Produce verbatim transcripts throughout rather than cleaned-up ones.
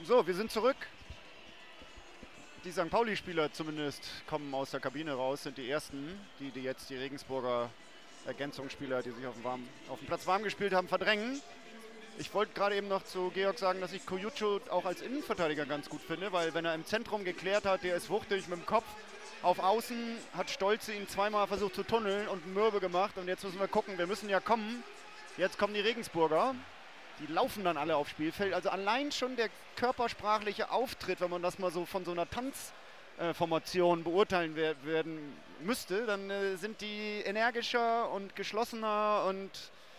So, wir sind zurück. Die Sankt Pauli-Spieler zumindest kommen aus der Kabine raus, sind die ersten, die, die jetzt die Regensburger Ergänzungsspieler, die sich auf dem, warm, auf dem Platz warm gespielt haben, verdrängen. Ich wollte gerade eben noch zu Georg sagen, dass ich Kojucho auch als Innenverteidiger ganz gut finde, weil wenn er im Zentrum geklärt hat, der ist wuchtig mit dem Kopf. Auf Außen hat Stolze ihn zweimal versucht zu tunneln und einen Mürbe gemacht. Und jetzt müssen wir gucken, wir müssen ja kommen. Jetzt kommen die Regensburger. Die laufen dann alle aufs Spielfeld. Also allein schon der körpersprachliche Auftritt, wenn man das mal so von so einer Tanzformation äh, beurteilen wer werden müsste, dann äh, sind die energischer und geschlossener und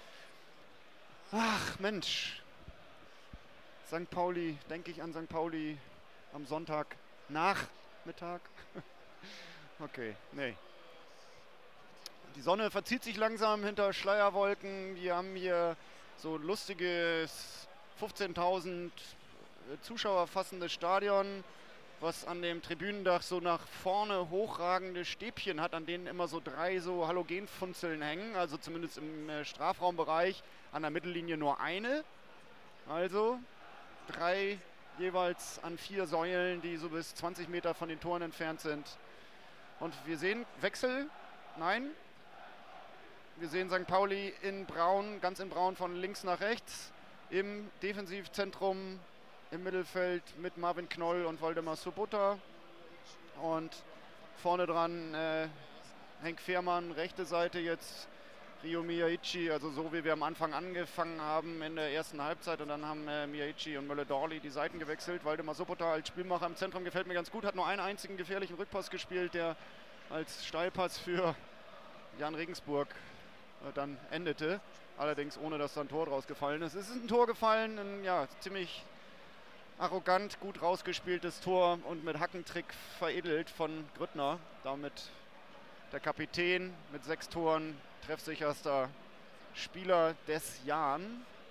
ach Mensch. Sankt Pauli, denke ich an Sankt Pauli am Sonntag Nachmittag. Okay, nee. Die Sonne verzieht sich langsam hinter Schleierwolken. Wir haben hier so ein lustiges fünfzehntausend Zuschauer fassendes Stadion, was an dem Tribünendach so nach vorne hochragende Stäbchen hat, an denen immer so drei so Halogenfunzeln hängen, also zumindest im Strafraumbereich an der Mittellinie nur eine. Also drei jeweils an vier Säulen, die so bis zwanzig Meter von den Toren entfernt sind. Und wir sehen Wechsel, nein, wir sehen Sankt Pauli in Braun, ganz in Braun von links nach rechts, im Defensivzentrum im Mittelfeld mit Marvin Knoll und Waldemar Sobota. Und vorne dran äh, Henk Fehrmann, rechte Seite jetzt Ryo Miyaichi, also so wie wir am Anfang angefangen haben in der ersten Halbzeit. Und dann haben äh, Miyaichi und Möller-Dorli die Seiten gewechselt. Waldemar Sobota als Spielmacher im Zentrum gefällt mir ganz gut, hat nur einen einzigen gefährlichen Rückpass gespielt, der als Steilpass für Jan Regensburg äh, dann endete. Allerdings ohne, dass da ein Tor draus gefallen ist. Es ist ein Tor gefallen, ein ja, ziemlich arrogant, gut rausgespieltes Tor und mit Hackentrick veredelt von Grüttner. Damit der Kapitän mit sechs Toren, treffsicherster Spieler des Jahres.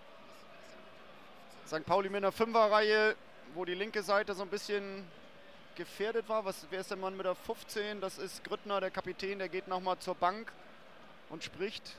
Sankt Pauli mit einer Fünferreihe, wo die linke Seite so ein bisschen gefährdet war. Was, wer ist der Mann mit der fünfzehn? Das ist Grüttner, der Kapitän, der geht nochmal zur Bank und spricht.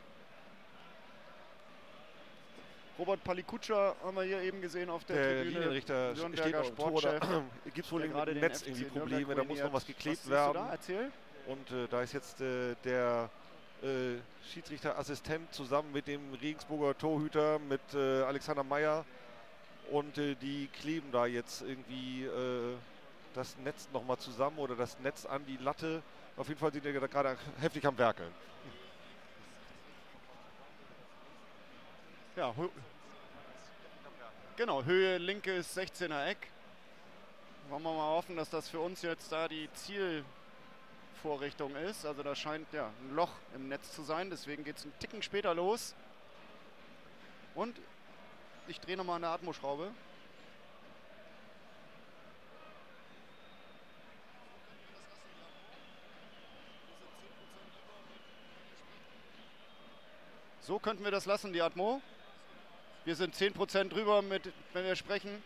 Robert Palikutscher haben wir hier eben gesehen auf der, der Tribüne. Linienrichter steht auf dem Tor, da gibt es wohl im Netz irgendwie Probleme, da muss noch was geklebt was werden. Da? Erzähl. Und äh, da ist jetzt äh, der äh, Schiedsrichterassistent zusammen mit dem Regensburger Torhüter, mit äh, Alexander Meyer. Und äh, die kleben da jetzt irgendwie äh, das Netz nochmal zusammen oder das Netz an die Latte. Auf jeden Fall sind die da gerade heftig am Werkeln. Ja, genau, Höhe linkes sechzehner Eck. Wollen wir mal hoffen, dass das für uns jetzt da die Zielvorrichtung ist. Also da scheint ja ein Loch im Netz zu sein, deswegen geht es einen Ticken später los. Und ich drehe nochmal an der Atmoschraube. So könnten wir das lassen, die Atmo. Wir sind zehn Prozent drüber, mit, wenn wir sprechen.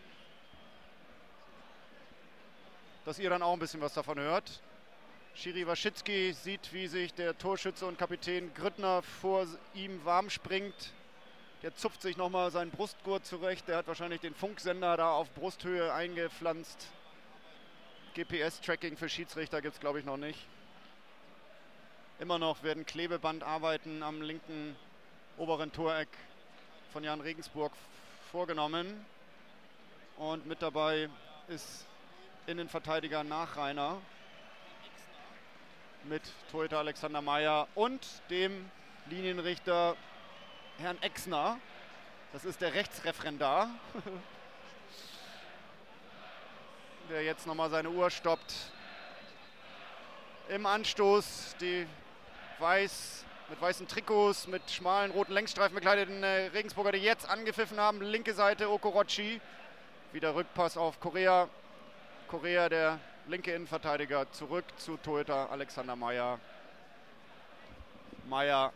Dass ihr dann auch ein bisschen was davon hört. Schiri Waschitzki sieht, wie sich der Torschütze und Kapitän Grüttner vor ihm warm springt. Der zupft sich nochmal seinen Brustgurt zurecht. Der hat wahrscheinlich den Funksender da auf Brusthöhe eingepflanzt. G P S-Tracking für Schiedsrichter gibt es, glaube ich, noch nicht. Immer noch werden Klebebandarbeiten am linken oberen Toreck von Jan Regensburg vorgenommen. Und mit dabei ist Innenverteidiger Nachreiner mit Torhüter Alexander Meyer und dem Linienrichter Herrn Exner. Das ist der Rechtsreferendar, der jetzt nochmal seine Uhr stoppt. Im Anstoß die weiß, mit weißen Trikots, mit schmalen roten Längsstreifen bekleideten äh, Regensburger, die jetzt angepfiffen haben. Linke Seite Okorochi. Wieder Rückpass auf Korea. Korea, der linke Innenverteidiger, zurück zu Torhüter Alexander Meyer. Meyer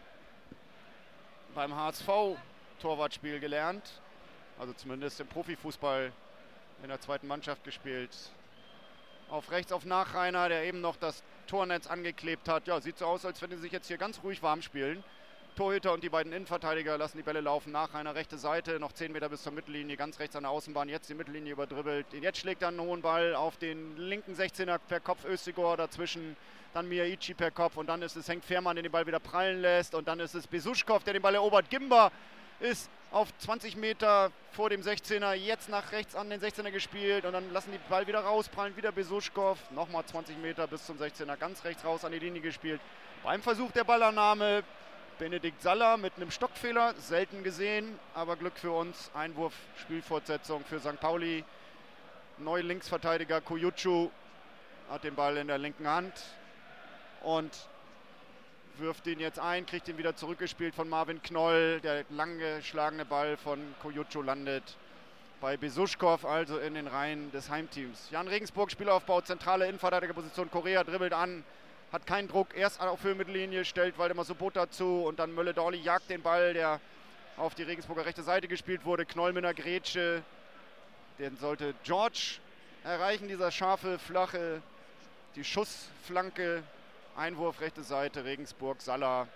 beim H S V-Torwartspiel gelernt. Also zumindest im Profifußball in der zweiten Mannschaft gespielt. Auf rechts auf Nachreiner, der eben noch das Tornetz angeklebt hat. Ja, sieht so aus, als wenn sie sich jetzt hier ganz ruhig warm spielen. Torhüter und die beiden Innenverteidiger lassen die Bälle laufen. Nachreiner rechte Seite, noch zehn Meter bis zur Mittellinie, ganz rechts an der Außenbahn. Jetzt die Mittellinie überdribbelt. Jetzt schlägt er einen hohen Ball auf den linken sechzehner per Kopf Östigor, dazwischen dann Miyaichi per Kopf und dann ist es Henk Fehrmann, der den Ball wieder prallen lässt und dann ist es Besuschkow, der den Ball erobert. Gimba ist auf zwanzig Meter vor dem sechzehner, jetzt nach rechts an den sechzehner gespielt und dann lassen die Ball wieder rausprallen, wieder Besuschkow, nochmal zwanzig Meter bis zum sechzehner, ganz rechts raus an die Linie gespielt. Beim Versuch der Ballannahme Benedikt Saller mit einem Stockfehler, selten gesehen, aber Glück für uns, Einwurf, Spielfortsetzung für Sankt Pauli. Neu Linksverteidiger Koyucu hat den Ball in der linken Hand und wirft ihn jetzt ein, kriegt ihn wieder zurückgespielt von Marvin Knoll. Der lang geschlagene Ball von Koyucu landet bei Besuschkow, also in den Reihen des Heimteams. Jan Regensburg, Spielaufbau, zentrale Innenverteidigerposition. Korea dribbelt an, hat keinen Druck, erst auf Höhenmittellinie, stellt Waldemar Sobota zu und dann Mölle-Dorli jagt den Ball, der auf die Regensburger rechte Seite gespielt wurde. Knoll mit einer Grätsche, den sollte George erreichen, dieser scharfe, flache, die Schussflanke. Einwurf, rechte Seite, Regensburg, Saller,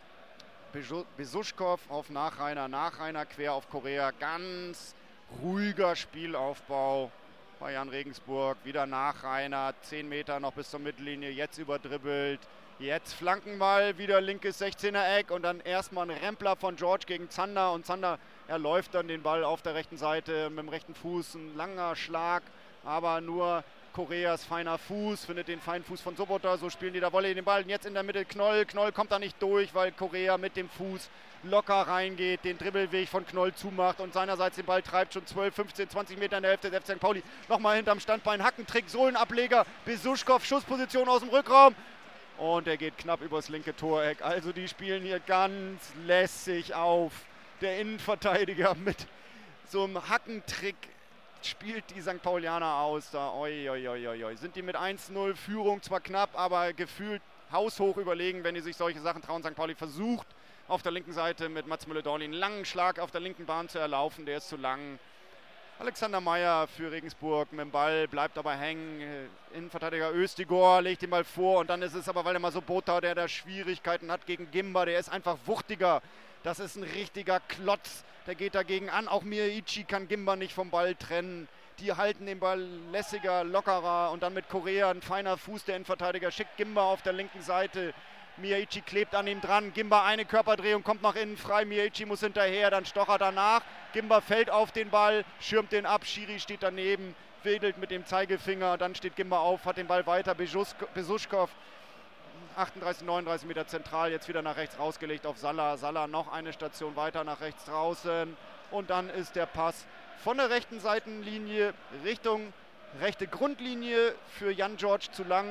Besuschkow auf Nachreiner, Nachreiner quer auf Korea. Ganz ruhiger Spielaufbau bei Jan Regensburg. Wieder Nachreiner, zehn Meter noch bis zur Mittellinie, jetzt überdribbelt. Jetzt Flankenball, wieder linkes sechzehner Eck und dann erstmal ein Rempler von George gegen Zander. Und Zander, er läuft dann den Ball auf der rechten Seite mit dem rechten Fuß. Ein langer Schlag, aber nur Koreas feiner Fuß, findet den feinen Fuß von Sobota, so spielen die da Volley den Ball. Jetzt in der Mitte Knoll, Knoll kommt da nicht durch, weil Korea mit dem Fuß locker reingeht, den Dribbelweg von Knoll zumacht und seinerseits den Ball treibt, schon zwölf, fünfzehn, zwanzig Meter in der Hälfte des F C Sankt Pauli. Nochmal hinterm Standbein, Hackentrick, Sohlenableger, Besuschkow, Schussposition aus dem Rückraum und er geht knapp übers linke Toreck. Also die spielen hier ganz lässig auf. Der Innenverteidiger mit so einem Hackentrick spielt die Sankt Paulianer aus. Da, oi, oi, oi, oi. Sind die mit eins null Führung, zwar knapp, aber gefühlt haushoch überlegen, wenn die sich solche Sachen trauen. Sankt Pauli versucht auf der linken Seite mit Mats Mölle-Dorli einen langen Schlag auf der linken Bahn zu erlaufen. Der ist zu lang. Alexander Meyer für Regensburg mit dem Ball, bleibt aber hängen. Innenverteidiger Östigor legt den Ball vor und dann ist es aber Waldemar Sobota, der da Schwierigkeiten hat gegen Gimba. Der ist einfach wuchtiger. Das ist ein richtiger Klotz. Der geht dagegen an. Auch Miyaichi kann Gimba nicht vom Ball trennen. Die halten den Ball lässiger, lockerer. Und dann mit Korea ein feiner Fuß der Innenverteidiger. Schickt Gimba auf der linken Seite. Miyaichi klebt an ihm dran. Gimba eine Körperdrehung, kommt nach innen frei. Miyaichi muss hinterher, dann Stocher danach. Gimba fällt auf den Ball, schirmt den ab. Schiri steht daneben, wedelt mit dem Zeigefinger. Dann steht Gimba auf, hat den Ball weiter. Besuschkow, achtunddreißig, neununddreißig Meter zentral, jetzt wieder nach rechts rausgelegt auf Salah. Salah noch eine Station weiter nach rechts draußen. Und dann ist der Pass von der rechten Seitenlinie Richtung rechte Grundlinie für Jan George zu lang.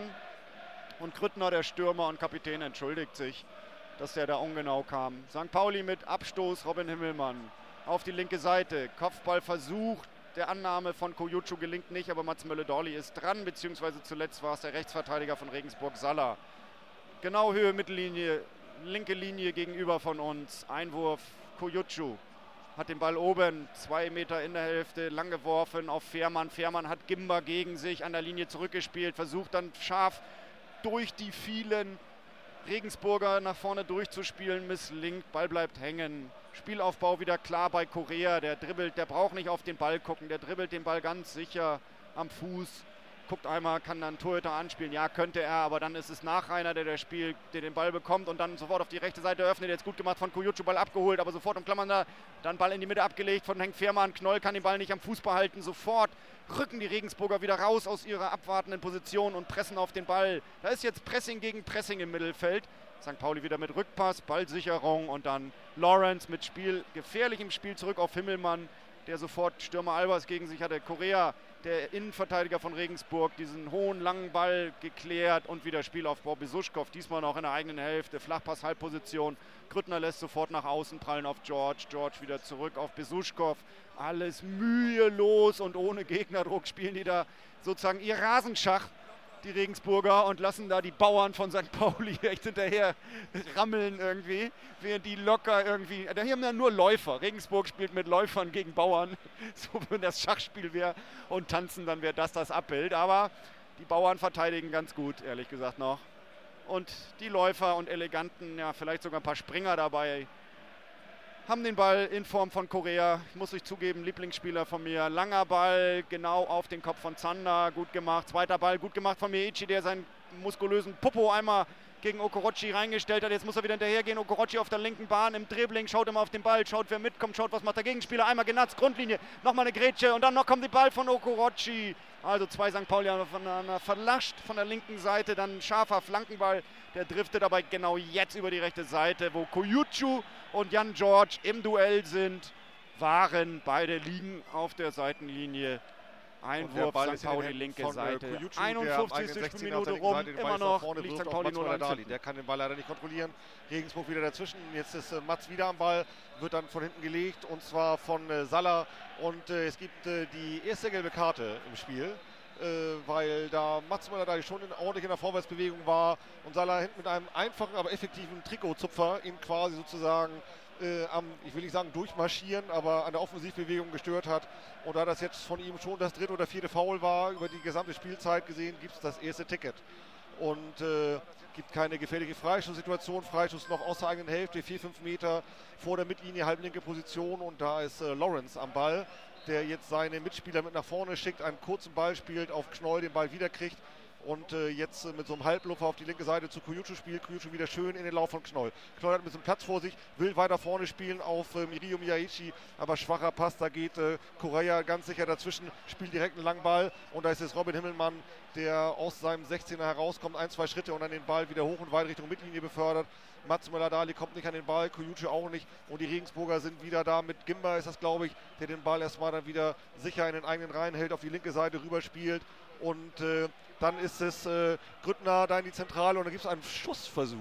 Und Grüttner, der Stürmer und Kapitän, entschuldigt sich, dass der da ungenau kam. Sankt Pauli mit Abstoß, Robin Himmelmann auf die linke Seite. Kopfballversuch der Annahme von Koyucu gelingt nicht, aber Mats Mölle-Dorli ist dran, beziehungsweise zuletzt war es der Rechtsverteidiger von Regensburg, Salah. Genau Höhe Mittellinie, linke Linie gegenüber von uns. Einwurf, Koyucu hat den Ball oben, zwei Meter in der Hälfte, lang geworfen auf Fehrmann. Fehrmann hat Gimba gegen sich an der Linie zurückgespielt, versucht dann scharf durch die vielen Regensburger nach vorne durchzuspielen, misslingt, Ball bleibt hängen. Spielaufbau wieder klar bei Korea, der dribbelt, der braucht nicht auf den Ball gucken, der dribbelt den Ball ganz sicher am Fuß. Guckt einmal, kann dann Torhüter anspielen. Ja, könnte er, aber dann ist es Nachreiner, der das Spiel, der den Ball bekommt und dann sofort auf die rechte Seite öffnet. Jetzt gut gemacht von Koyucu, Ball abgeholt, aber sofort umklammern da. Dann Ball in die Mitte abgelegt von Henk Fehrmann. Knoll kann den Ball nicht am Fuß behalten. Sofort rücken die Regensburger wieder raus aus ihrer abwartenden Position und pressen auf den Ball. Da ist jetzt Pressing gegen Pressing im Mittelfeld. Sankt Pauli wieder mit Rückpass, Ballsicherung und dann Lawrence mit Spiel, gefährlichem Spiel zurück auf Himmelmann, der sofort Stürmer Albers gegen sich hatte. Korea, der Innenverteidiger von Regensburg, diesen hohen, langen Ball geklärt und wieder Spielaufbau. Besuschkow, diesmal noch in der eigenen Hälfte, Flachpass, Halbposition. Grüttner lässt sofort nach außen prallen auf George. George wieder zurück auf Besuschkow. Alles mühelos und ohne Gegnerdruck spielen die da sozusagen ihr Rasenschach, die Regensburger, und lassen da die Bauern von Sankt Pauli echt hinterher rammeln irgendwie, während die locker irgendwie, da hier haben ja nur Läufer. Regensburg spielt mit Läufern gegen Bauern, so wenn das Schachspiel wäre, und tanzen, dann wäre das das Abbild. Aber die Bauern verteidigen ganz gut, ehrlich gesagt noch. und die Läufer und Eleganten, ja vielleicht sogar ein paar Springer dabei, haben den Ball in Form von Korea, muss ich zugeben, Lieblingsspieler von mir. Langer Ball, genau auf den Kopf von Zander, gut gemacht. Zweiter Ball, gut gemacht von Meiichi, der seinen muskulösen Popo einmal gegen Okorochi reingestellt hat. Jetzt muss er wieder hinterhergehen. Okorochi auf der linken Bahn im Dribbling, schaut immer auf den Ball, schaut wer mitkommt, schaut was macht der Gegenspieler. Einmal genatzt, Grundlinie, nochmal eine Grätsche und dann noch kommt der Ball von Okorochi. Also zwei Sankt Paulianer voneinander verlascht von der linken Seite, dann ein scharfer Flankenball. Der driftet aber genau jetzt über die rechte Seite, wo Koyuchu und Jan George im Duell sind. Waren, beide liegen auf der Seitenlinie. Einwurf, Sankt Pauli, linke von, Seite. Äh, Koyuchu, einundfünfzigste Spielminute rum, Seite, immer noch liegt Sankt Pauli null eins. Der kann den Ball leider nicht kontrollieren. Regensburg wieder dazwischen. Jetzt ist äh, Mats wieder am Ball, wird dann von hinten gelegt und zwar von äh, Salah. Und äh, es gibt äh, die erste gelbe Karte im Spiel. Äh, weil da Mats Möller da schon in, ordentlich in der Vorwärtsbewegung war und Salah hinten mit einem einfachen, aber effektiven Trikotzupfer ihn quasi sozusagen äh, am, ich will nicht sagen durchmarschieren, aber an der Offensivbewegung gestört hat. Und da das jetzt von ihm schon das dritte oder vierte Foul war, über die gesamte Spielzeit gesehen, gibt es das erste Ticket. Und äh, gibt keine gefährliche Freistoßsituation. Freischuss noch aus der eigenen Hälfte, vier, fünf Meter vor der Mittellinie, halblinke Position und da ist äh, Lawrence am Ball, der jetzt seine Mitspieler mit nach vorne schickt, einen kurzen Ball spielt, auf Knoll den Ball wiederkriegt und äh, jetzt äh, mit so einem Halblupfer auf die linke Seite zu Koyuchu spielt. Koyuchu wieder schön in den Lauf von Knoll. Knoll hat ein bisschen Platz vor sich, will weiter vorne spielen auf äh, Mirio Miyaichi, aber schwacher Pass, da geht äh, Korea ganz sicher dazwischen, spielt direkt einen langen Ball und da ist jetzt Robin Himmelmann, der aus seinem sechzehner herauskommt, ein, zwei Schritte und dann den Ball wieder hoch und weit Richtung Mittellinie befördert. Mats Möller-Dali kommt nicht an den Ball, Koyuchu auch nicht und die Regensburger sind wieder da mit Gimba ist das, glaube ich, der den Ball erstmal dann wieder sicher in den eigenen Reihen hält, auf die linke Seite rüberspielt und äh, dann ist es äh, Grüttner da in die Zentrale und da gibt es einen Schussversuch.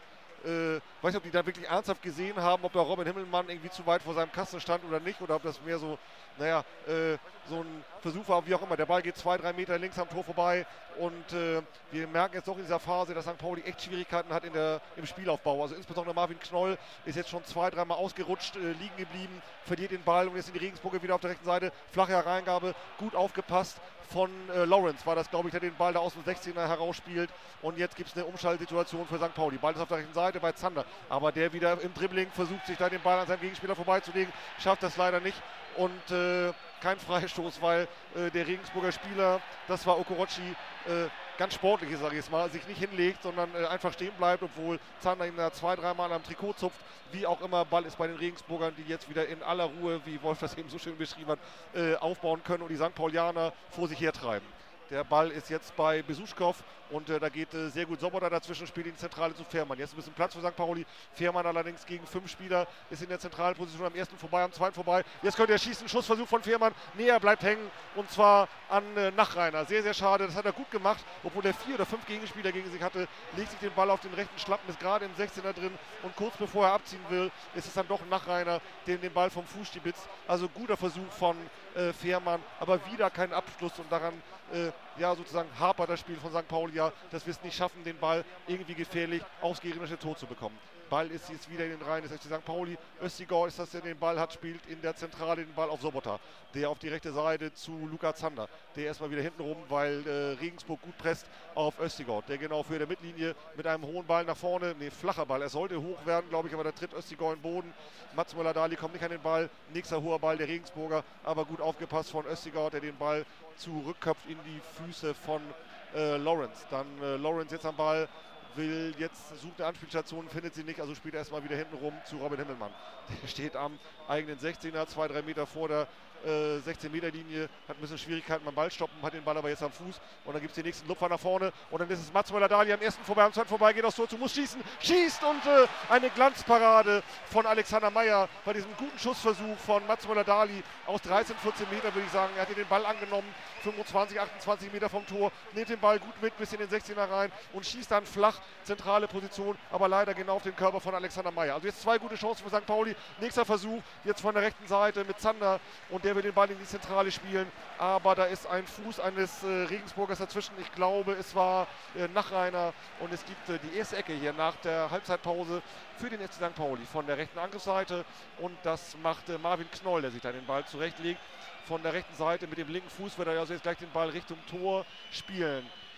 Äh, weiß nicht, ob die da wirklich ernsthaft gesehen haben, ob da Robin Himmelmann irgendwie zu weit vor seinem Kasten stand oder nicht oder ob das mehr so, naja, äh, so ein Versuch war, wie auch immer. Der Ball geht zwei, drei Meter links am Tor vorbei und äh, wir merken jetzt doch in dieser Phase, dass Sankt Pauli echt Schwierigkeiten hat in der, im Spielaufbau. Also insbesondere Marvin Knoll ist jetzt schon zwei, dreimal ausgerutscht, äh, liegen geblieben, verliert den Ball und jetzt sind die Regensburger wieder auf der rechten Seite. Flache Hereingabe, gut aufgepasst von äh, Lawrence war das, glaube ich, der den Ball da aus dem sechzehner herausspielt und jetzt gibt es eine Umschaltsituation für Sankt Pauli. Ball ist auf der rechten Seite bei Zander, aber der wieder im Dribbling versucht sich da den Ball an seinem Gegenspieler vorbeizulegen, schafft das leider nicht und äh, kein Freistoß, weil äh, der Regensburger Spieler, das war Okorochi, äh, ganz sportlich, sage ich jetzt mal, sich nicht hinlegt, sondern äh, einfach stehen bleibt, obwohl Zander ihn da zwei, dreimal am Trikot zupft. Wie auch immer, Ball ist bei den Regensburgern, die jetzt wieder in aller Ruhe, wie Wolf das eben so schön beschrieben hat, äh, aufbauen können und die Sankt Paulianer vor sich hertreiben. Der Ball ist jetzt bei Besuschkow und äh, da geht äh, sehr gut Sobotta dazwischen, spielt in die Zentrale zu Fährmann. Jetzt ein bisschen Platz für Sankt Pauli. Fährmann allerdings gegen fünf Spieler, ist in der zentralen Position, am ersten vorbei, am zweiten vorbei. Jetzt könnte er schießen, Schussversuch von Fährmann. Nee, er bleibt hängen und zwar an äh, Nachreiner. Sehr, sehr schade, das hat er gut gemacht, obwohl er vier oder fünf Gegenspieler gegen sich hatte. Legt sich den Ball auf den rechten Schlappen, ist gerade im sechzehner drin und kurz bevor er abziehen will, ist es dann doch ein Nachreiner, dem den Ball vom Fuß stibitzt. Also guter Versuch von äh, Fährmann, aber wieder kein Abschluss und daran äh, ja sozusagen hapert das Spiel von Sankt Pauli ja, dass wir es nicht schaffen, den Ball irgendwie gefährlich aufs gegnerische Tor zu bekommen. Ball ist jetzt wieder in den Reihen des F C Sankt Pauli. Östigor ist das, der den Ball hat, spielt in der Zentrale den Ball auf Sobotta. Der auf die rechte Seite zu Luca Zander. Der erstmal wieder hinten rum, weil äh, Regensburg gut presst auf Östigor. Der genau für der Mittellinie mit einem hohen Ball nach vorne. Ne, flacher Ball. Er sollte hoch werden, glaube ich, aber da tritt Östigor in den Boden. Mats Möller-Dali kommt nicht an den Ball. Nächster hoher Ball der Regensburger, aber gut aufgepasst von Östigor, der den Ball zurückköpft in die Füße von äh, Lawrence. Dann äh, Lawrence jetzt am Ball. Will jetzt, sucht eine Anspielstation, findet sie nicht, also spielt er erstmal wieder hinten rum zu Robin Himmelmann. Der steht am eigenen sechzehner, zwei, drei Meter vor der äh, sechzehn Meter Linie, hat ein bisschen Schwierigkeiten beim Ball stoppen, hat den Ball aber jetzt am Fuß und dann gibt es den nächsten Lupfer nach vorne und dann ist es Mats Möller-Dali am ersten vorbei, am zweiten vorbei, geht aufs Tor zu, muss schießen, schießt und äh, eine Glanzparade von Alexander Meyer bei diesem guten Schussversuch von Mats Möller-Dali aus dreizehn, vierzehn Meter, würde ich sagen. Er hat den Ball angenommen, fünfundzwanzig, achtundzwanzig Meter vom Tor, nimmt den Ball gut mit bis in den sechzehner rein und schießt dann flach, zentrale Position, aber leider genau auf den Körper von Alexander Meyer. Also jetzt zwei gute Chancen für Sankt Pauli, nächster Versuch, jetzt von der rechten Seite mit Zander und der will den Ball in die Zentrale spielen, aber da ist ein Fuß eines äh, Regensburgers dazwischen. Ich glaube, es war äh, Nachreiner und es gibt äh, die erste Ecke hier nach der Halbzeitpause für den F C Sankt Pauli von der rechten Angriffsseite und das macht äh, Marvin Knoll, der sich da den Ball zurechtlegt. Von der rechten Seite mit dem linken Fuß wird er also jetzt gleich den Ball Richtung Tor spielen.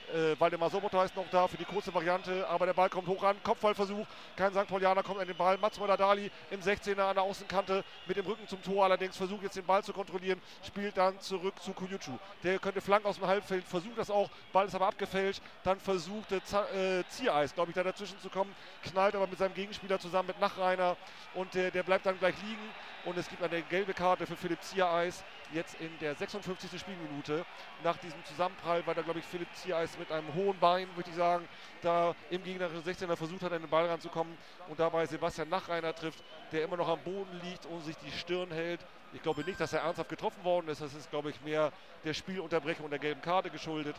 Äh, Waldemar Sobota ist noch da für die kurze Variante, aber der Ball kommt hoch ran, Kopfballversuch, kein Sankt Paulianer kommt an den Ball, Mats Möller-Dali im sechzehner an der Außenkante mit dem Rücken zum Tor, allerdings versucht jetzt den Ball zu kontrollieren, spielt dann zurück zu Kuyucu. Der könnte flanken aus dem Halbfeld, versucht das auch, Ball ist aber abgefälscht, dann versuchte äh, Ziereis, glaube ich, da dazwischen zu kommen, knallt aber mit seinem Gegenspieler zusammen mit Nachreiner und äh, der bleibt dann gleich liegen und es gibt eine gelbe Karte für Philipp Ziereis, jetzt in der sechsundfünfzigsten Spielminute. Nach diesem Zusammenprall, weil da, glaube ich, Philipp Ziereis mit einem hohen Bein, würde ich sagen, da im gegnerischen sechzehner versucht hat, an den Ball ranzukommen und dabei Sebastian Nachreiner trifft, der immer noch am Boden liegt und sich die Stirn hält. Ich glaube nicht, dass er ernsthaft getroffen worden ist. Das ist, glaube ich, mehr der Spielunterbrechung und der gelben Karte geschuldet.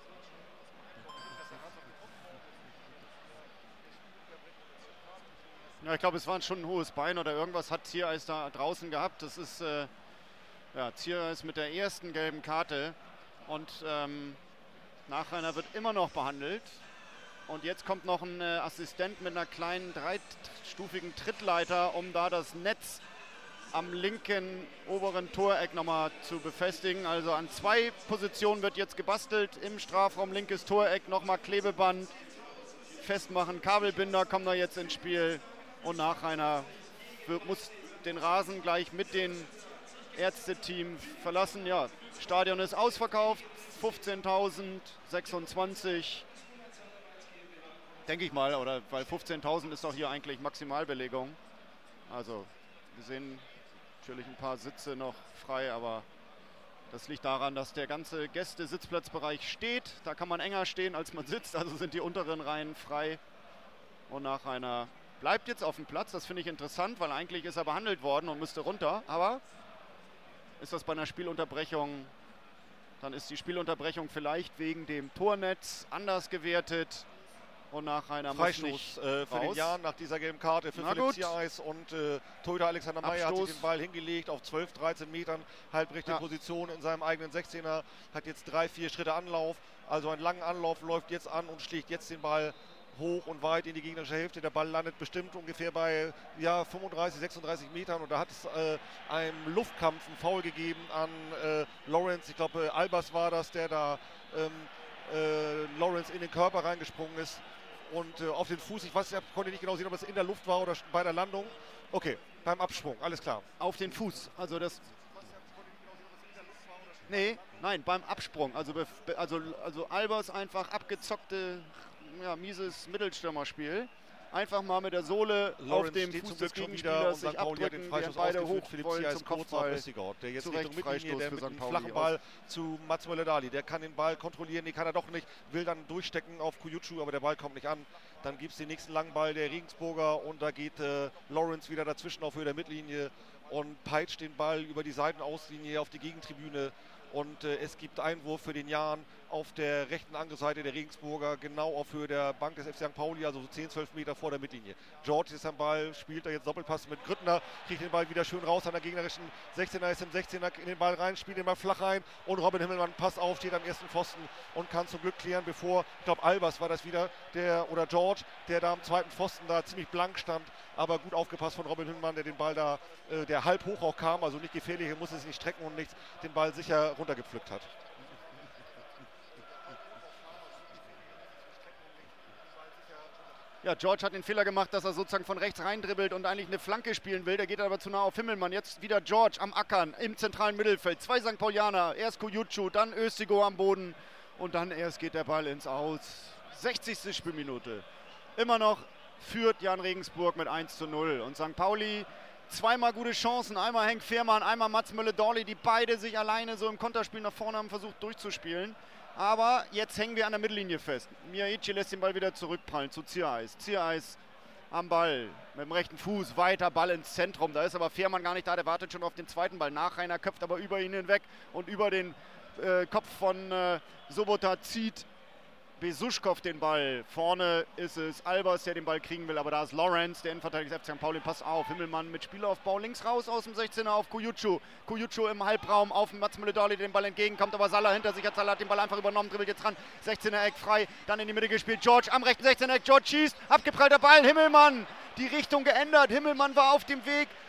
Ja, ich glaube, es war schon ein hohes Bein oder irgendwas hat Ziereis da draußen gehabt. Das ist äh, ja, Ziereis mit der ersten gelben Karte und ähm, Nachreiner wird immer noch behandelt. Und jetzt kommt noch ein äh, Assistent mit einer kleinen dreistufigen Trittleiter, um da das Netz am linken oberen Toreck nochmal zu befestigen. Also an zwei Positionen wird jetzt gebastelt. Im Strafraum linkes Toreck, nochmal Klebeband festmachen. Kabelbinder kommen da jetzt ins Spiel. Und Nachreiner muss den Rasen gleich mit dem Ärzteteam verlassen. Ja, Stadion ist ausverkauft, fünfzehntausend, sechsundzwanzig, denke ich mal, oder weil fünfzehntausend ist doch hier eigentlich Maximalbelegung. Also wir sehen natürlich ein paar Sitze noch frei, aber das liegt daran, dass der ganze Gäste-Sitzplatzbereich steht. Da kann man enger stehen, als man sitzt, also sind die unteren Reihen frei. Und Nachreiner bleibt jetzt auf dem Platz, das finde ich interessant, weil eigentlich ist er behandelt worden und müsste runter, aber ist das bei einer Spielunterbrechung, dann ist die Spielunterbrechung vielleicht wegen dem Tornetz anders gewertet und Nachreiner muss nicht äh, für raus. den Jan nach dieser gelben Karte für Na Philipp gut. Ziereis und äh, Torhüter Alexander Meyer hat sich den Ball hingelegt auf zwölf, dreizehn Metern, halbrechte Ja. Position in seinem eigenen sechzehner, hat jetzt drei, vier Schritte Anlauf, also einen langen Anlauf, läuft jetzt an und schlägt jetzt den Ball hoch und weit in die gegnerische Hälfte. Der Ball landet bestimmt ungefähr bei ja, fünfunddreißig, sechsunddreißig Metern und da hat es äh, einen Luftkampf, einen Foul gegeben an äh, Lawrence. Ich glaube, äh, Albers war das, der da ähm, äh, Lawrence in den Körper reingesprungen ist und äh, auf den Fuß. Ich weiß, ich konnte nicht genau sehen, ob es in der Luft war oder bei der Landung. Okay, beim Absprung, alles klar. Auf den Fuß, also das... Nee, nein, beim Absprung. Also, bef- also, also Albers einfach abgezockte, ja, mieses Mittelstürmerspiel. Einfach mal mit der Sohle Lawrence auf dem steht Fuß zum des Glück schon wieder Gegenspielers und sich Sankt Pauli hat den abdrücken, Freistoß während beide ausgeführt. hoch Philipp wollen Ziereis zum kurz auf Kopfball. Östigard, der jetzt Zu Recht Richtung Mittellinie, Freistoß der für mit Sankt einem Pauli flachen Ball zu Mats Möller-Dali. Der kann den Ball kontrollieren, den kann er doch nicht, will dann durchstecken auf Kuyucu, aber der Ball kommt nicht an. Dann gibt es den nächsten langen Ball der Regensburger und da geht äh, Lawrence wieder dazwischen auf Höhe der Mittellinie und peitscht den Ball über die Seitenauslinie auf die Gegentribüne. Und äh, es gibt Einwurf für den Jan auf der rechten Angriffsseite der Regensburger, genau auf Höhe der Bank des F C Sankt Pauli, also so zehn, zwölf Meter vor der Mittellinie. George ist am Ball, spielt da jetzt Doppelpass mit Grüttner, kriegt den Ball wieder schön raus an der gegnerischen sechzehner, ist im sechzehner in den Ball rein, spielt den Ball flach rein und Robin Himmelmann passt auf, steht am ersten Pfosten und kann zum Glück klären, bevor, ich glaube Albers war das wieder, der oder George, der da am zweiten Pfosten da ziemlich blank stand, aber gut aufgepasst von Robin Himmelmann, der den Ball da, äh, der halb hoch auch kam, also nicht gefährlich, er musste sich nicht strecken und nichts, den Ball sicher runtergepflückt hat. Ja, George hat den Fehler gemacht, dass er sozusagen von rechts reindribbelt und eigentlich eine Flanke spielen will. Der geht aber zu nah auf Himmelmann. Jetzt wieder George am Ackern im zentralen Mittelfeld. Zwei Sankt Paulianer, erst Kuyucu, dann Östigo am Boden und dann erst geht der Ball ins Aus. sechzigste Spielminute. Immer noch führt Jan Regensburg mit eins zu null. Und Sankt Pauli zweimal gute Chancen. Einmal Henk Fehrmann, einmal Mats Möller-Dali, die beide sich alleine so im Konterspiel nach vorne haben versucht durchzuspielen. Aber jetzt hängen wir an der Mittellinie fest. Miyaichi lässt den Ball wieder zurückprallen zu Ziereis. Ziereis am Ball mit dem rechten Fuß, weiter Ball ins Zentrum. Da ist aber Fehrmann gar nicht da, der wartet schon auf den zweiten Ball. Nachreiner köpft aber über ihn hinweg und über den äh, Kopf von äh, Sobota zieht Besuschkow den Ball. Vorne ist es Albers, der den Ball kriegen will, aber da ist Lawrence, der Innenverteidiger des F C Sankt Pauli. Pass auf, Himmelmann mit Spielaufbau links raus aus dem sechzehner auf Kuyucu. Kuyucu im Halbraum auf Mats Möller-Dali, der den Ball entgegenkommt, aber Salah hinter sich hat. Salah hat den Ball einfach übernommen, dribbelt jetzt ran. sechzehner Eck frei, dann in die Mitte gespielt. George am rechten sechzehner Eck, George schießt, abgeprallter Ball, Himmelmann, die Richtung geändert. Himmelmann war auf dem Weg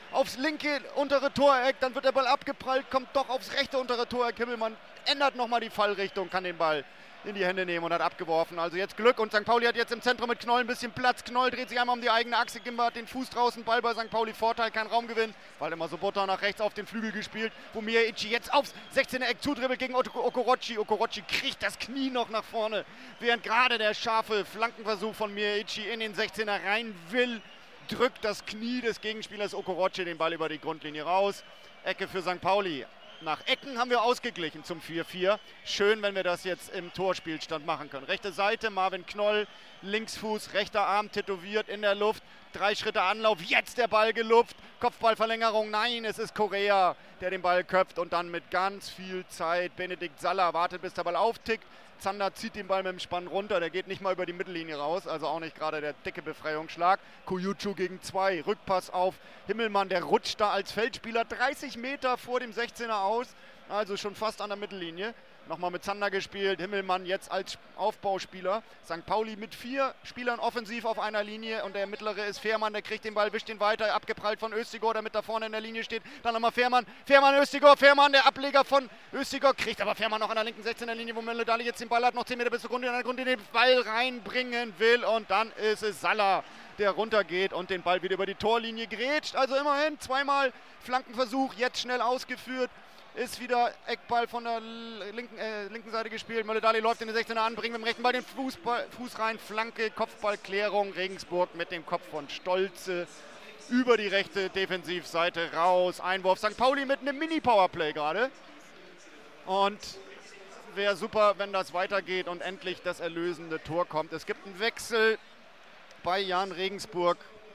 aufs linke untere Toreck, dann wird der Ball abgeprallt, kommt doch aufs rechte untere Toreck. Himmelmann ändert nochmal die Fallrichtung, kann den Ball in die Hände nehmen und hat abgeworfen. Also jetzt Glück und Sankt Pauli hat jetzt im Zentrum mit Knoll ein bisschen Platz. Knoll dreht sich einmal um die eigene Achse, Gimba hat den Fuß draußen, Ball bei Sankt Pauli, Vorteil, kein Raumgewinn. Waldemar Sobota nach rechts auf den Flügel gespielt, wo Miyaichi jetzt aufs sechzehner Eck zudribbelt gegen Okorochi. Okorochi kriegt das Knie noch nach vorne, während gerade der scharfe Flankenversuch von Miyaichi in den sechzehner rein will. Drückt das Knie des Gegenspielers Okorochi den Ball über die Grundlinie raus. Ecke für Sankt Pauli. Nach Ecken haben wir ausgeglichen zum vier vier. Schön, wenn wir das jetzt im Torspielstand machen können. Rechte Seite, Marvin Knoll, Linksfuß, rechter Arm tätowiert in der Luft. Drei Schritte Anlauf, jetzt der Ball gelupft. Kopfballverlängerung, nein, es ist Correa, der den Ball köpft. Und dann mit ganz viel Zeit, Benedikt Saller wartet, bis der Ball auftickt. Zander zieht den Ball mit dem Spann runter, der geht nicht mal über die Mittellinie raus, also auch nicht gerade der dicke Befreiungsschlag. Kuyuchu gegen zwei, Rückpass auf Himmelmann, der rutscht da als Feldspieler dreißig Meter vor dem sechzehner aus, also schon fast an der Mittellinie. Nochmal mit Zander gespielt, Himmelmann jetzt als Aufbauspieler. Sankt Pauli mit vier Spielern offensiv auf einer Linie und der mittlere ist Fährmann, der kriegt den Ball, wischt ihn weiter, abgeprallt von Östigor, der mit da vorne in der Linie steht. Dann nochmal Fährmann, Fährmann, Östigor, Fährmann, der Ableger von Östigor, kriegt aber Fährmann noch an der linken sechzehner Linie, wo Mölle-Dali jetzt den Ball hat, noch zehn Meter bis zur Grundlinie, an der Grundlinie den Ball reinbringen will und dann ist es Saller, der runtergeht und den Ball wieder über die Torlinie grätscht. Also immerhin zweimal Flankenversuch, jetzt schnell ausgeführt. Ist wieder Eckball von der linken, äh, linken Seite gespielt. Mölle-Dali läuft in den sechzehner an, bringt mit dem rechten Ball den Fußball, Fuß rein. Flanke, Kopfballklärung. Regensburg mit dem Kopf von Stolze über die rechte Defensivseite raus. Einwurf. Sankt Pauli mit einem Mini-Powerplay gerade. Und wäre super, wenn das weitergeht und endlich das erlösende Tor kommt. Es gibt einen Wechsel bei Jahn Regensburg.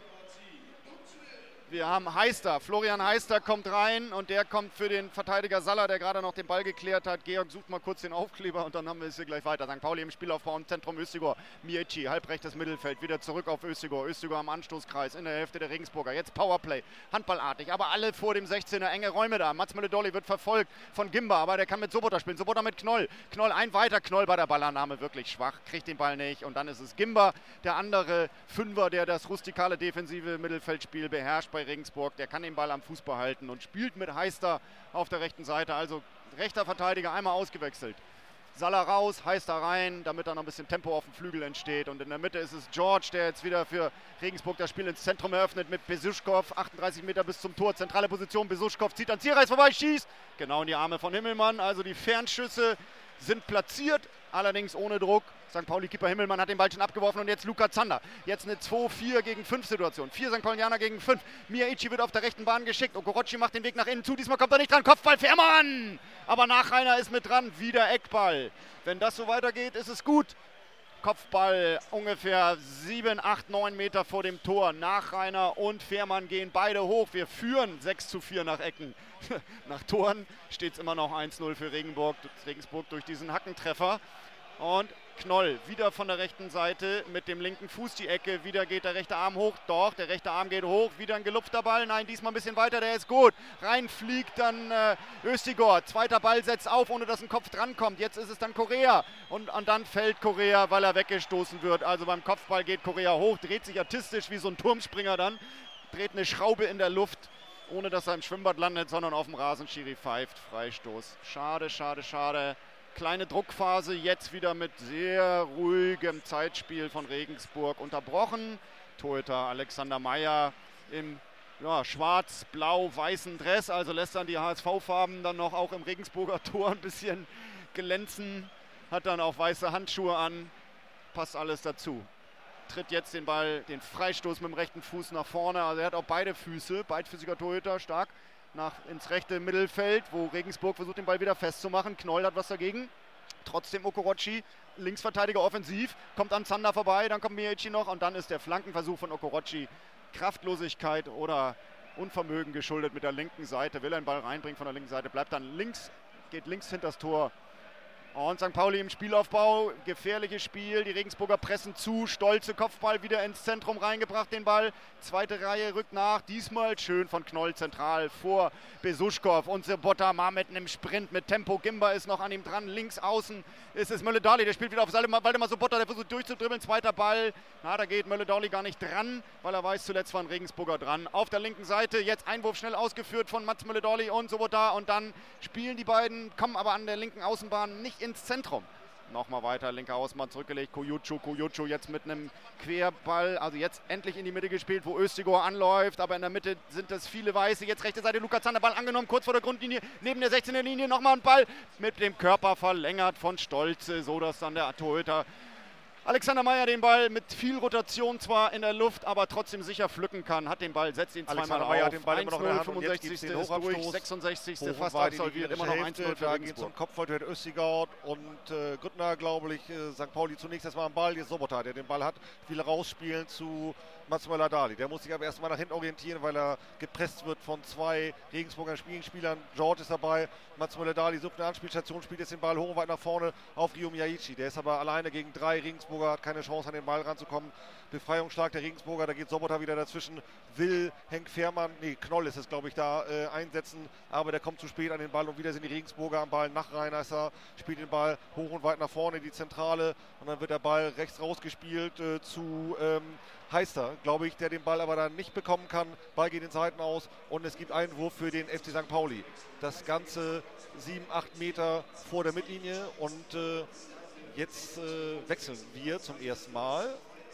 Wir haben Heister, Florian Heister kommt rein und der kommt für den Verteidiger Saller, der gerade noch den Ball geklärt hat. Georg sucht mal kurz den Aufkleber und dann haben wir es hier gleich weiter. Sankt Pauli im Spielaufbau im Zentrum Östigor. Miyaichi, halbrechtes Mittelfeld, wieder zurück auf Östigor. Östigor am Anstoßkreis in der Hälfte der Regensburger. Jetzt Powerplay, handballartig, aber alle vor dem sechzehner, enge Räume da. Mats Mölle-Dali wird verfolgt von Gimba, aber der kann mit Sobota spielen. Sobota mit Knoll. Knoll ein weiter, Knoll bei der Ballannahme wirklich schwach, kriegt den Ball nicht und dann ist es Gimba, der andere Fünfer, der das rustikale defensive Mittelfeldspiel beherrscht bei Regensburg. Der kann den Ball am Fuß behalten und spielt mit Heister auf der rechten Seite. Also rechter Verteidiger einmal ausgewechselt. Saller raus, Heister rein, damit da noch ein bisschen Tempo auf dem Flügel entsteht. Und in der Mitte ist es George, der jetzt wieder für Regensburg das Spiel ins Zentrum eröffnet mit Besuschkow. achtunddreißig Meter bis zum Tor, zentrale Position. Besuschkow zieht an Zierreis vorbei, schießt genau in die Arme von Himmelmann. Also die Fernschüsse sind platziert, allerdings ohne Druck. Sankt Pauli-Keeper Himmelmann hat den Ball schon abgeworfen und jetzt Luca Zander. Jetzt eine zwei vier gegen fünf Situation. Vier Sankt Paulianer gegen fünf. Miyaichi wird auf der rechten Bahn geschickt. Okorochi macht den Weg nach innen zu. Diesmal kommt er nicht dran. Kopfball Fährmann! Aber Nachreiner ist mit dran. Wieder Eckball. Wenn das so weitergeht, ist es gut. Kopfball ungefähr sieben, acht, neun Meter vor dem Tor. Nachreiner und Fährmann gehen beide hoch. Wir führen sechs zu vier nach Ecken. Nach Toren steht es immer noch eins null für Regensburg, Regensburg durch diesen Hackentreffer. Und Knoll wieder von der rechten Seite mit dem linken Fuß die Ecke. Wieder geht der rechte Arm hoch. Doch, der rechte Arm geht hoch. Wieder ein gelupfter Ball. Nein, diesmal ein bisschen weiter. Der ist gut. Reinfliegt dann äh, Östigor. Zweiter Ball setzt auf, ohne dass ein Kopf drankommt. Jetzt ist es dann Correa. Und, und dann fällt Correa, weil er weggestoßen wird. Also beim Kopfball geht Correa hoch. Dreht sich artistisch wie so ein Turmspringer dann. Dreht eine Schraube in der Luft, ohne dass er im Schwimmbad landet, sondern auf dem Rasen. Schiri pfeift. Freistoß. Schade, schade, schade. Kleine Druckphase, jetzt wieder mit sehr ruhigem Zeitspiel von Regensburg unterbrochen. Torhüter Alexander Meyer im ja, schwarz-blau-weißen Dress, also lässt dann die H S V-Farben dann noch auch im Regensburger Tor ein bisschen glänzen. Hat dann auch weiße Handschuhe an, passt alles dazu. Tritt jetzt den Ball, den Freistoß mit dem rechten Fuß nach vorne, also er hat auch beide Füße, beidfüßiger Torhüter, stark. Nach ins rechte Mittelfeld, wo Regensburg versucht, den Ball wieder festzumachen. Knoll hat was dagegen. Trotzdem Okorochi, Linksverteidiger offensiv, kommt an Zander vorbei, dann kommt Miyaichi noch und dann ist der Flankenversuch von Okorochi Kraftlosigkeit oder Unvermögen geschuldet mit der linken Seite. Will er den Ball reinbringen von der linken Seite, bleibt dann links, geht links hinter das Tor Und Sankt Pauli im Spielaufbau, gefährliches Spiel, die Regensburger pressen zu, stolze Kopfball wieder ins Zentrum reingebracht, den Ball. Zweite Reihe rückt nach, diesmal schön von Knoll zentral vor Besuschkow und Sobotta mal mit einem Sprint mit Tempo. Gimba ist noch an ihm dran, links außen ist es Mölle-Dali, der spielt wieder auf Waldemar Sobotta, der versucht durchzudribbeln, zweiter Ball. Na, da geht Mölle-Dali gar nicht dran, weil er weiß, zuletzt waren Regensburger dran. Auf der linken Seite, jetzt Einwurf schnell ausgeführt von Mats Mölle-Dali und Sobotta und dann spielen die beiden, kommen aber an der linken Außenbahn nicht ins Zentrum. Nochmal weiter, linker Außenbahn zurückgelegt, Kojucu, Kojucu jetzt mit einem Querball, also jetzt endlich in die Mitte gespielt, wo Östigor anläuft, aber in der Mitte sind es viele Weiße, jetzt rechte Seite, Luca Zander, Ball angenommen, kurz vor der Grundlinie, neben der sechzehner Linie, nochmal ein Ball mit dem Körper verlängert von Stolze, so dass dann der Torhüter Alexander Meyer den Ball mit viel Rotation zwar in der Luft, aber trotzdem sicher pflücken kann, hat den Ball, setzt ihn zweimal Alexander auf. Meyer hat den Ball immer noch in der Hand und jetzt fünfundsechzigste gibt's den ist durch, Hochabstoß. sechsundsechzigste Hoch fast weit in die absolviert, immer noch gegnerische eins null für Da geht Regensburg. zum Kopfball, der Östigard und äh, Grüttner, glaube ich, äh, Sankt Pauli zunächst erstmal am Ball, jetzt Sobotta, der den Ball hat, will rausspielen zu Mats Möller-Dali. Der muss sich aber erstmal nach hinten orientieren, weil er gepresst wird von zwei Regensburger Spielspielern. George ist dabei, Mats Möller-Dali sucht eine Anspielstation, spielt jetzt den Ball hoch und weit nach vorne auf Ryo Miyaichi. Der ist aber alleine gegen drei Regensburger, hat keine Chance an den Ball ranzukommen. Befreiungsschlag der Regensburger, da geht Sobotta wieder dazwischen, will Henk Fährmann, nee, Knoll ist es, glaube ich, da äh, einsetzen, aber der kommt zu spät an den Ball und wieder sind die Regensburger am Ball. Nachreinasser spielt den Ball hoch und weit nach vorne, die Zentrale, und dann wird der Ball rechts rausgespielt äh, zu ähm, Heister, glaube ich, der den Ball aber dann nicht bekommen kann. Ball geht in den Seiten aus und es gibt Einwurf für den F C Sankt Pauli. Das Ganze sieben, acht Meter vor der Mittellinie und äh, jetzt äh, wechseln wir zum ersten Mal.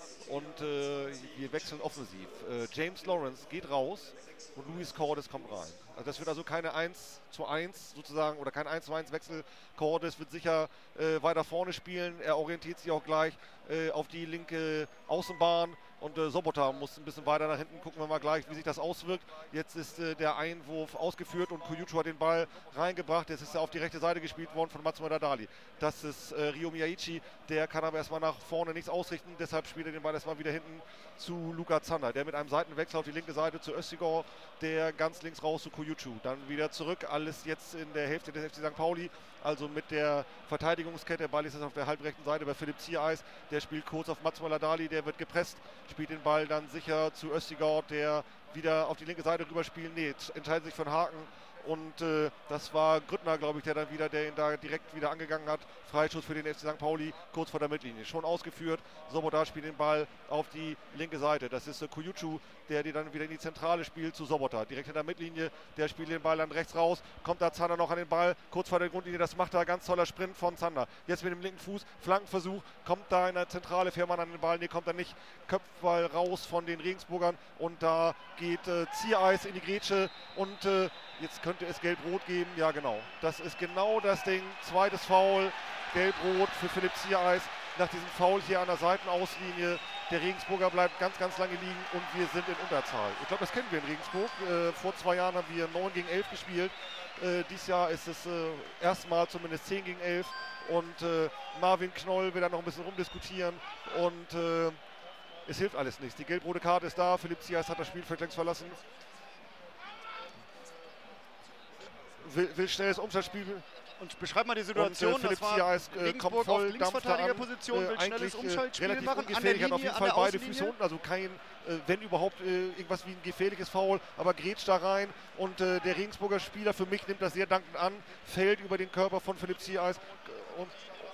Und äh, wir wechseln offensiv. Äh, James Lawrence geht raus und Luis Cordes kommt rein. Also das wird also keine eins zu eins sozusagen oder kein eins zu eins Wechsel. Cordes wird sicher äh, weiter vorne spielen. Er orientiert sich auch gleich äh, auf die linke Außenbahn. Und äh, Sobotta muss ein bisschen weiter nach hinten. Gucken wir mal gleich, wie sich das auswirkt. Jetzt ist äh, der Einwurf ausgeführt und Kojucu hat den Ball reingebracht. Jetzt ist er auf die rechte Seite gespielt worden von Mats Möller-Dali. Das ist äh, Ryo Miyaichi. Der kann aber erstmal nach vorne nichts ausrichten. Deshalb spielt er den Ball erstmal wieder hinten zu Luca Zander. Der mit einem Seitenwechsel auf die linke Seite zu Östigor. Der ganz links raus zu Kojucu. Dann wieder zurück. Alles jetzt in der Hälfte des F C Sankt Pauli. Also mit der Verteidigungskette. Der Ball ist jetzt auf der halbrechten Seite bei Philipp Ziereis. Der spielt kurz auf Mats Möller-Dali. Der wird gepresst. Spielt den Ball dann sicher zu Östigard, der wieder auf die linke Seite rüber spielt. Nee, entscheidet sich für einen Haken. Und äh, das war Grüttner, glaube ich, der dann wieder, der ihn da direkt wieder angegangen hat. Freischuss für den F C Sankt Pauli, kurz vor der Mittellinie. Schon ausgeführt. Sobotta spielt den Ball auf die linke Seite. Das ist äh, Kojucu, der die dann wieder in die Zentrale spielt zu Sobotta. Direkt in der Mittellinie. Der spielt den Ball dann rechts raus. Kommt da Zander noch an den Ball. Kurz vor der Grundlinie. Das macht er. Ganz toller Sprint von Zander. Jetzt mit dem linken Fuß. Flankenversuch. Kommt da in der Zentrale Fährmann an den Ball. Nee, kommt er nicht. Köpfball raus von den Regensburgern. Und da geht äh, Ziereis in die Grätsche. Und äh, jetzt könnte es Gelb-Rot geben. Ja, genau. Das ist genau das Ding. Zweites Foul. Gelb-Rot für Philipp Ziereis. Nach diesem Foul hier an der Seitenauslinie. Der Regensburger bleibt ganz, ganz lange liegen und wir sind in Unterzahl. Ich glaube, das kennen wir in Regensburg. Äh, vor zwei Jahren haben wir neun gegen elf gespielt. Äh, dieses Jahr ist es äh, erstmal zumindest zehn gegen elf. Und äh, Marvin Knoll will da noch ein bisschen rumdiskutieren. Und äh, es hilft alles nichts. Die gelb-rote Karte ist da. Philipp Ziereis hat das Spielfeld längst verlassen. Will, will schnelles Umschaltspiel. Und beschreib mal die Situation. Und, äh, Philipp das war Ziereis äh, kommt voll, auf Linksverteidigerposition, will äh, schnelles Umschaltspiel relativ machen. ungefährlich, hat auf jeden Fall beide Füße unten. unten, also kein, äh, wenn überhaupt, äh, irgendwas wie ein gefährliches Foul, aber grätscht da rein und äh, der Regensburger Spieler, für mich nimmt das sehr dankend an, fällt über den Körper von Philipp Ziereis und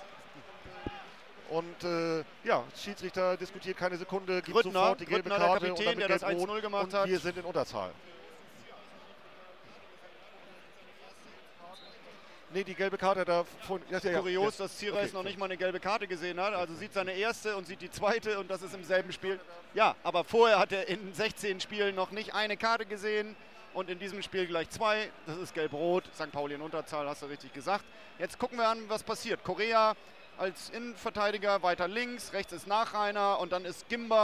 Und äh, ja, Schiedsrichter diskutiert keine Sekunde, gibt Grüttner, sofort die gelbe Grüttner, Karte der Kapitän, und der das eins null gemacht und hat. wir sind in Unterzahl. Nee, die gelbe Karte da von. Ja, ja, Kurios, ja. dass Ziereis Okay. noch nicht mal eine gelbe Karte gesehen hat. Also sieht seine erste und sieht die zweite und das ist im selben Spiel. Ja, aber vorher hat er in sechzehn Spielen noch nicht eine Karte gesehen und in diesem Spiel gleich zwei. Das ist gelb-rot. Sankt Pauli in Unterzahl, hast du richtig gesagt. Jetzt gucken wir an, was passiert. Korea als Innenverteidiger weiter links, rechts ist Nachreiner und dann ist Gimba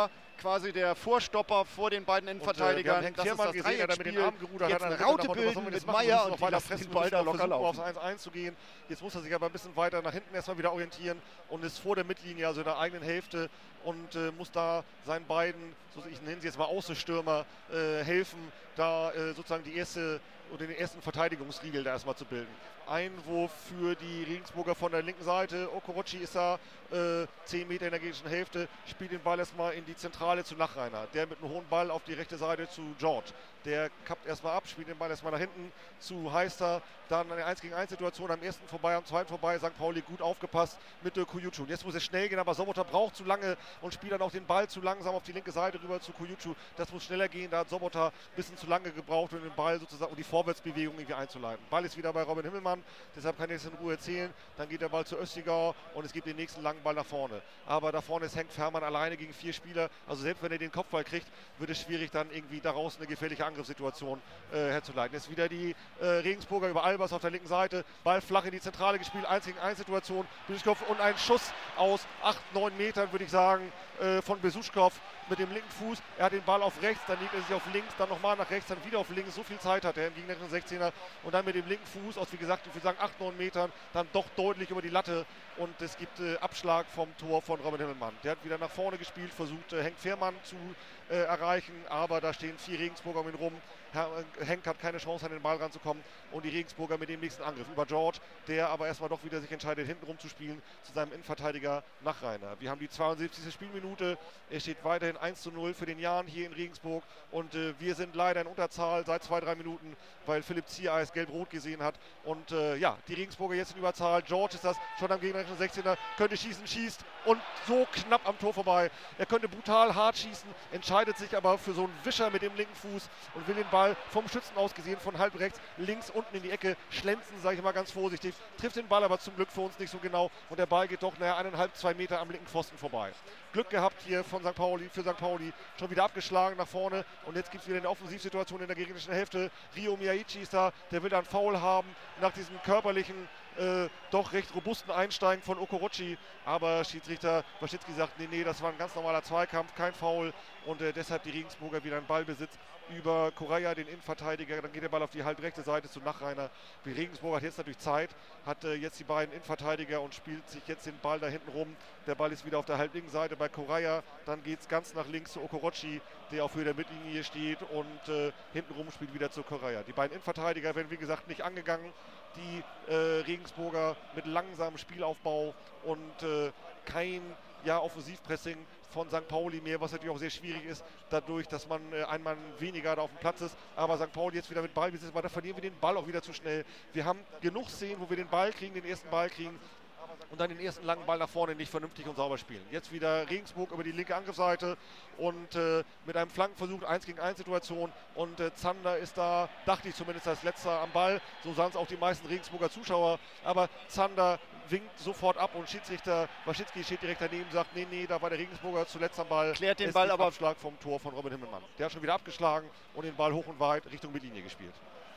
quasi der Vorstopper vor den beiden Innenverteidigern. Und, äh, das ist das gesehen, der mit den Armen gerudert jetzt hat. eine Raute bilden mit Meier und die lassen den Ball da locker laufen. Aufs eins eins zu gehen. Jetzt muss er sich aber ein bisschen weiter nach hinten erstmal wieder orientieren und ist vor der Mittellinie, also in der eigenen Hälfte, und äh, muss da seinen beiden, so ich nenne sie jetzt mal Außenstürmer, äh, helfen, da äh, sozusagen die erste oder den ersten Verteidigungsriegel da erstmal zu bilden. Einwurf für die Regensburger von der linken Seite. Okorochi ist da äh, zehn Meter in der gegnerischen Hälfte, spielt den Ball erstmal in die Zentrale zu Nachreiner. Der mit einem hohen Ball auf die rechte Seite zu George. Der kappt erstmal ab, spielt den Ball erstmal nach hinten zu Heister. Dann eine eins gegen eins Situation, am ersten vorbei, am zweiten vorbei. Sankt Pauli gut aufgepasst mit der Kujucu. Jetzt muss es schnell gehen, aber Sobota braucht zu lange und spielt dann auch den Ball zu langsam auf die linke Seite rüber zu Kujucu. Das muss schneller gehen, da hat Sobota ein bisschen zu lange gebraucht, um den Ball sozusagen, um die Vorwärtsbewegung irgendwie einzuleiten. Ball ist wieder bei Robin Himmelmann, deshalb kann ich es in Ruhe erzählen. Dann geht der Ball zu Östigau und es gibt den nächsten langen Ball nach vorne. Aber da vorne ist Henk Fährmann alleine gegen vier Spieler. Also selbst wenn er den Kopfball kriegt, wird es schwierig, dann irgendwie daraus eine gefährliche Angriffssituation äh, herzuleiten. Jetzt wieder die äh, Regensburger über Albers auf der linken Seite. Ball flach in die Zentrale gespielt, eins gegen eins Situation. Besuschkow und ein Schuss aus acht, neun Metern, würde ich sagen, äh, von Besuschkow mit dem linken Fuß. Er hat den Ball auf rechts, dann legt er sich auf links, dann nochmal nach rechts, dann wieder auf links. So viel Zeit hat er im gegnerischen sechzehner und dann mit dem linken Fuß aus, wie gesagt, ich würde sagen acht, neun Metern, dann doch deutlich über die Latte und es gibt äh, Abschlag vom Tor von Robin Himmelmann. Der hat wieder nach vorne gespielt, versucht äh, Henk Fährmann zu äh, erreichen, aber da stehen vier Regensburger um ihn rum. Herr, äh, Henk hat keine Chance, an den Ball ranzukommen und die Regensburger mit dem nächsten Angriff über George, der aber erstmal doch wieder sich entscheidet, hintenrum zu spielen zu seinem Innenverteidiger Nachreiner. Wir haben die zweiundsiebzigste Spielminute, es steht weiterhin eins zu null für den Jan hier in Regensburg und äh, wir sind leider in Unterzahl seit zwei, drei Minuten, weil Philipp Ziereis gelb-rot gesehen hat und äh, ja, die Regensburger jetzt in Überzahl. George ist das schon am gegnerischen sechzehner, könnte schießen, schießt und so knapp am Tor vorbei. Er könnte brutal hart schießen, entscheidet sich aber für so einen Wischer mit dem linken Fuß und will den Ball vom Schützen aus gesehen, von halb rechts, links unten in die Ecke, schlänzen, sage ich mal ganz vorsichtig, trifft den Ball aber zum Glück für uns nicht so genau und der Ball geht doch naja, eineinhalb, zwei Meter am linken Pfosten vorbei. Glück gehabt hier von Sankt Pauli, für Sankt Pauli, schon wieder abgeschlagen nach vorne und jetzt gibt es wieder eine Offensivsituation in der gegnerischen Hälfte. Rio Miyaichi ist da, der will dann Foul haben nach diesem körperlichen Äh, doch recht robusten Einsteigen von Okorochi, aber Schiedsrichter Waschitzki sagt, nee, nee, das war ein ganz normaler Zweikampf, kein Foul und äh, deshalb die Regensburger wieder einen Ballbesitz über Correa, den Innenverteidiger, dann geht der Ball auf die halbrechte Seite zu Nachreiner. Die Regensburger hat jetzt natürlich Zeit, hat äh, jetzt die beiden Innenverteidiger und spielt sich jetzt den Ball da hinten rum. Der Ball ist wieder auf der halblinken Seite bei Correa, dann geht es ganz nach links zu Okorochi, der auf Höhe der Mittellinie steht und äh, hintenrum spielt wieder zu Correa. Die beiden Innenverteidiger werden wie gesagt nicht angegangen. Die äh, Regensburger mit langsamem Spielaufbau und äh, kein ja, Offensivpressing von Sankt Pauli mehr, was natürlich auch sehr schwierig ist, dadurch, dass man äh, ein Mann weniger da auf dem Platz ist. Aber Sankt Pauli jetzt wieder mit Ballbesitz, aber da verlieren wir den Ball auch wieder zu schnell. Wir haben genug Szenen, wo wir den Ball kriegen, den ersten Ball kriegen und dann den ersten langen Ball nach vorne nicht vernünftig und sauber spielen. Jetzt wieder Regensburg über die linke Angriffsseite und äh, mit einem Flankenversuch, eins gegen eins Situation und äh, Zander ist da, dachte ich zumindest als letzter am Ball, so sahen es auch die meisten Regensburger Zuschauer, aber Zander winkt sofort ab und Schiedsrichter Waschitzki steht direkt daneben, sagt, nee, nee, da war der Regensburger zuletzt am Ball. Klärt den Ball aber. Abschlag vom Tor von Robin Himmelmann. Der hat schon wieder abgeschlagen und den Ball hoch und weit Richtung Mittellinie gespielt.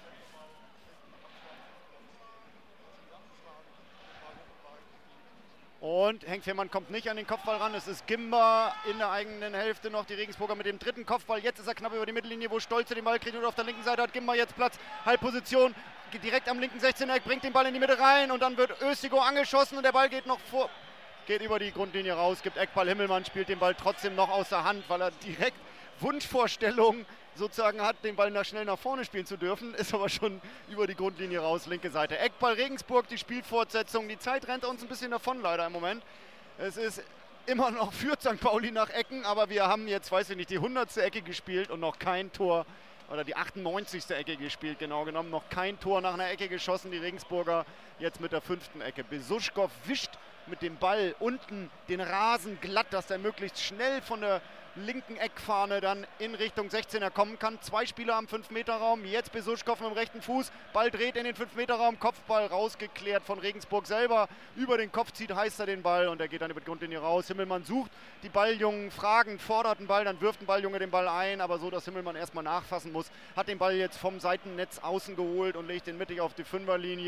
Und Henk Fährmann kommt nicht an den Kopfball ran. Es ist Gimba in der eigenen Hälfte noch. Die Regensburger mit dem dritten Kopfball. Jetzt ist er knapp über die Mittellinie, wo Stolze den Ball kriegt. Und auf der linken Seite hat Gimba jetzt Platz. Halbposition. Geht direkt am linken sechzehner. Bringt den Ball in die Mitte rein. Und dann wird Östigo angeschossen. Und der Ball geht noch vor. Geht über die Grundlinie raus. Gibt Eckball. Himmelmann spielt den Ball trotzdem noch aus der Hand, weil er direkt Wunschvorstellung sozusagen hat, den Ball nach schnell nach vorne spielen zu dürfen, ist aber schon über die Grundlinie raus, linke Seite. Eckball Regensburg, die Spielfortsetzung. Die Zeit rennt uns ein bisschen davon leider im Moment. Es ist immer noch, führt Sankt Pauli nach Ecken, aber wir haben jetzt, weiß ich nicht, die hundertste Ecke gespielt und noch kein Tor, oder die achtundneunzigste Ecke gespielt, genau genommen, noch kein Tor nach einer Ecke geschossen. Die Regensburger jetzt mit der fünften Ecke. Besuschkow wischt mit dem Ball unten den Rasen glatt, dass er möglichst schnell von der linken Eckfahne dann in Richtung sechzehner kommen kann. Zwei Spieler am fünf Meter Raum, jetzt Besuschkow mit dem rechten Fuß, Ball dreht in den fünf Meter Raum, Kopfball rausgeklärt von Regensburg selber, über den Kopf zieht Heister den Ball und er geht dann über die Grundlinie raus. Himmelmann sucht die Balljungen fragend, fordert den Ball, dann wirft ein Balljunge den Ball ein, aber so, dass Himmelmann erstmal nachfassen muss, hat den Ball jetzt vom Seitennetz außen geholt und legt den mittig auf die Fünferlinie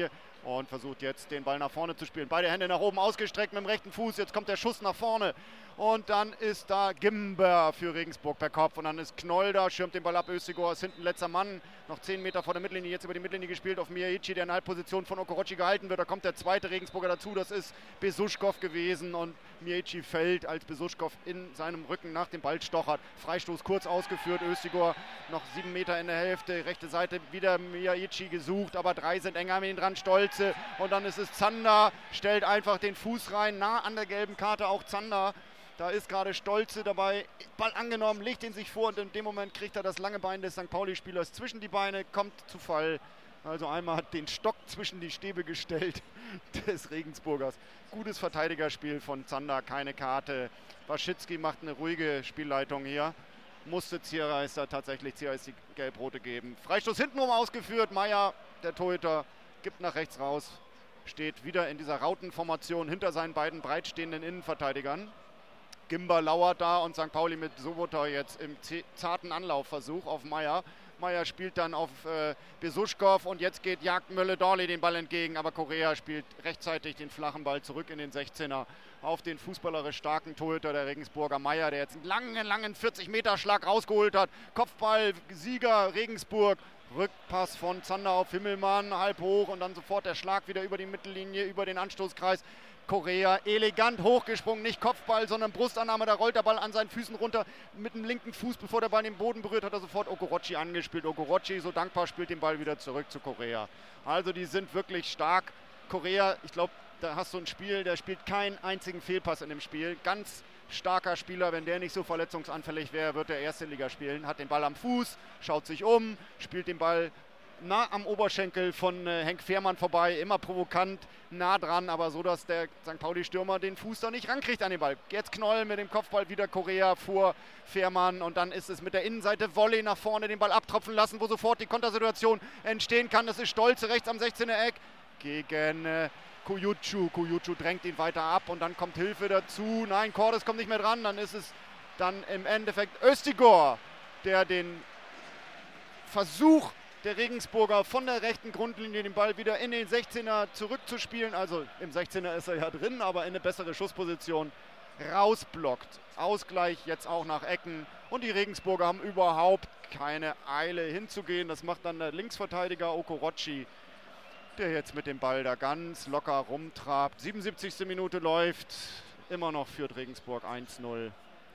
und versucht jetzt den Ball nach vorne zu spielen. Beide Hände nach oben ausgestreckt mit dem rechten Fuß. Jetzt kommt der Schuss nach vorne. Und dann ist da Gimber für Regensburg per Kopf. Und dann ist Knoll da, schirmt den Ball ab. Östigor ist hinten letzter Mann. Noch zehn Meter vor der Mittellinie. Jetzt über die Mittellinie gespielt auf Miyaichi, der in Halbposition von Okorochi gehalten wird. Da kommt der zweite Regensburger dazu. Das ist Besuschkow gewesen. Und Miyaichi fällt, als Besuschkow in seinem Rücken nach dem Ball stochert. Freistoß kurz ausgeführt. Östigor noch sieben Meter in der Hälfte. Rechte Seite wieder Miyaichi gesucht. Aber drei sind enger mit ihm dran. Stolze. Und dann ist es Zander. Stellt einfach den Fuß rein. Nah an der gelben Karte auch Zander. Da ist gerade Stolze dabei, Ball angenommen, legt ihn sich vor und in dem Moment kriegt er das lange Bein des Sankt Pauli-Spielers zwischen die Beine, kommt zu Fall. Also einmal hat den Stock zwischen die Stäbe gestellt des Regensburgers. Gutes Verteidigerspiel von Zander, keine Karte. Waschitzki macht eine ruhige Spielleitung hier. Musste Zierreißer tatsächlich Zierreißer die Gelb-Rote geben. Freistoß hintenrum ausgeführt, Meier, der Torhüter, gibt nach rechts raus. Steht wieder in dieser Rautenformation hinter seinen beiden breitstehenden Innenverteidigern. Gimber lauert da und Sankt Pauli mit Sobota jetzt im zarten Anlaufversuch auf Meier. Meier spielt dann auf äh, Besuschkow und jetzt geht jagt Mölle-Dorley den Ball entgegen, aber Correa spielt rechtzeitig den flachen Ball zurück in den sechzehner auf den fußballerisch starken Torhüter der Regensburger Meier, der jetzt einen langen, langen vierzig-Meter-Schlag rausgeholt hat. Kopfball, Sieger Regensburg. Rückpass von Zander auf Himmelmann, halb hoch und dann sofort der Schlag wieder über die Mittellinie, über den Anstoßkreis. Correa elegant hochgesprungen, nicht Kopfball, sondern Brustannahme, da rollt der Ball an seinen Füßen runter mit dem linken Fuß, bevor der Ball den Boden berührt, hat er sofort Okorochi angespielt. Okorochi, so dankbar, spielt den Ball wieder zurück zu Correa. Also die sind wirklich stark. Correa, ich glaube, da hast du ein Spiel, der spielt keinen einzigen Fehlpass in dem Spiel. Ganz starker Spieler, wenn der nicht so verletzungsanfällig wäre, wird er erste Liga spielen. Hat den Ball am Fuß, schaut sich um, spielt den Ball nah am Oberschenkel von äh, Henk Fehrmann vorbei, immer provokant, nah dran, aber so, dass der Sankt Pauli-Stürmer den Fuß da nicht rankriegt an den Ball. Jetzt Knoll mit dem Kopfball wieder Correa vor Fehrmann und dann ist es mit der Innenseite Volley nach vorne, den Ball abtropfen lassen, wo sofort die Kontersituation entstehen kann. Das ist Stolze rechts am sechzehner Eck gegen äh, Kujucu. Kujucu drängt ihn weiter ab und dann kommt Hilfe dazu. Nein, Cordes kommt nicht mehr dran, dann ist es dann im Endeffekt Östigor, der den Versuch der Regensburger von der rechten Grundlinie den Ball wieder in den sechzehner zurückzuspielen. Also im sechzehner ist er ja drin, aber in eine bessere Schussposition rausblockt. Ausgleich jetzt auch nach Ecken. Und die Regensburger haben überhaupt keine Eile hinzugehen. Das macht dann der Linksverteidiger Okorochi, der jetzt mit dem Ball da ganz locker rumtrabt. siebenundsiebzigste Minute läuft. Immer noch führt Regensburg eins null.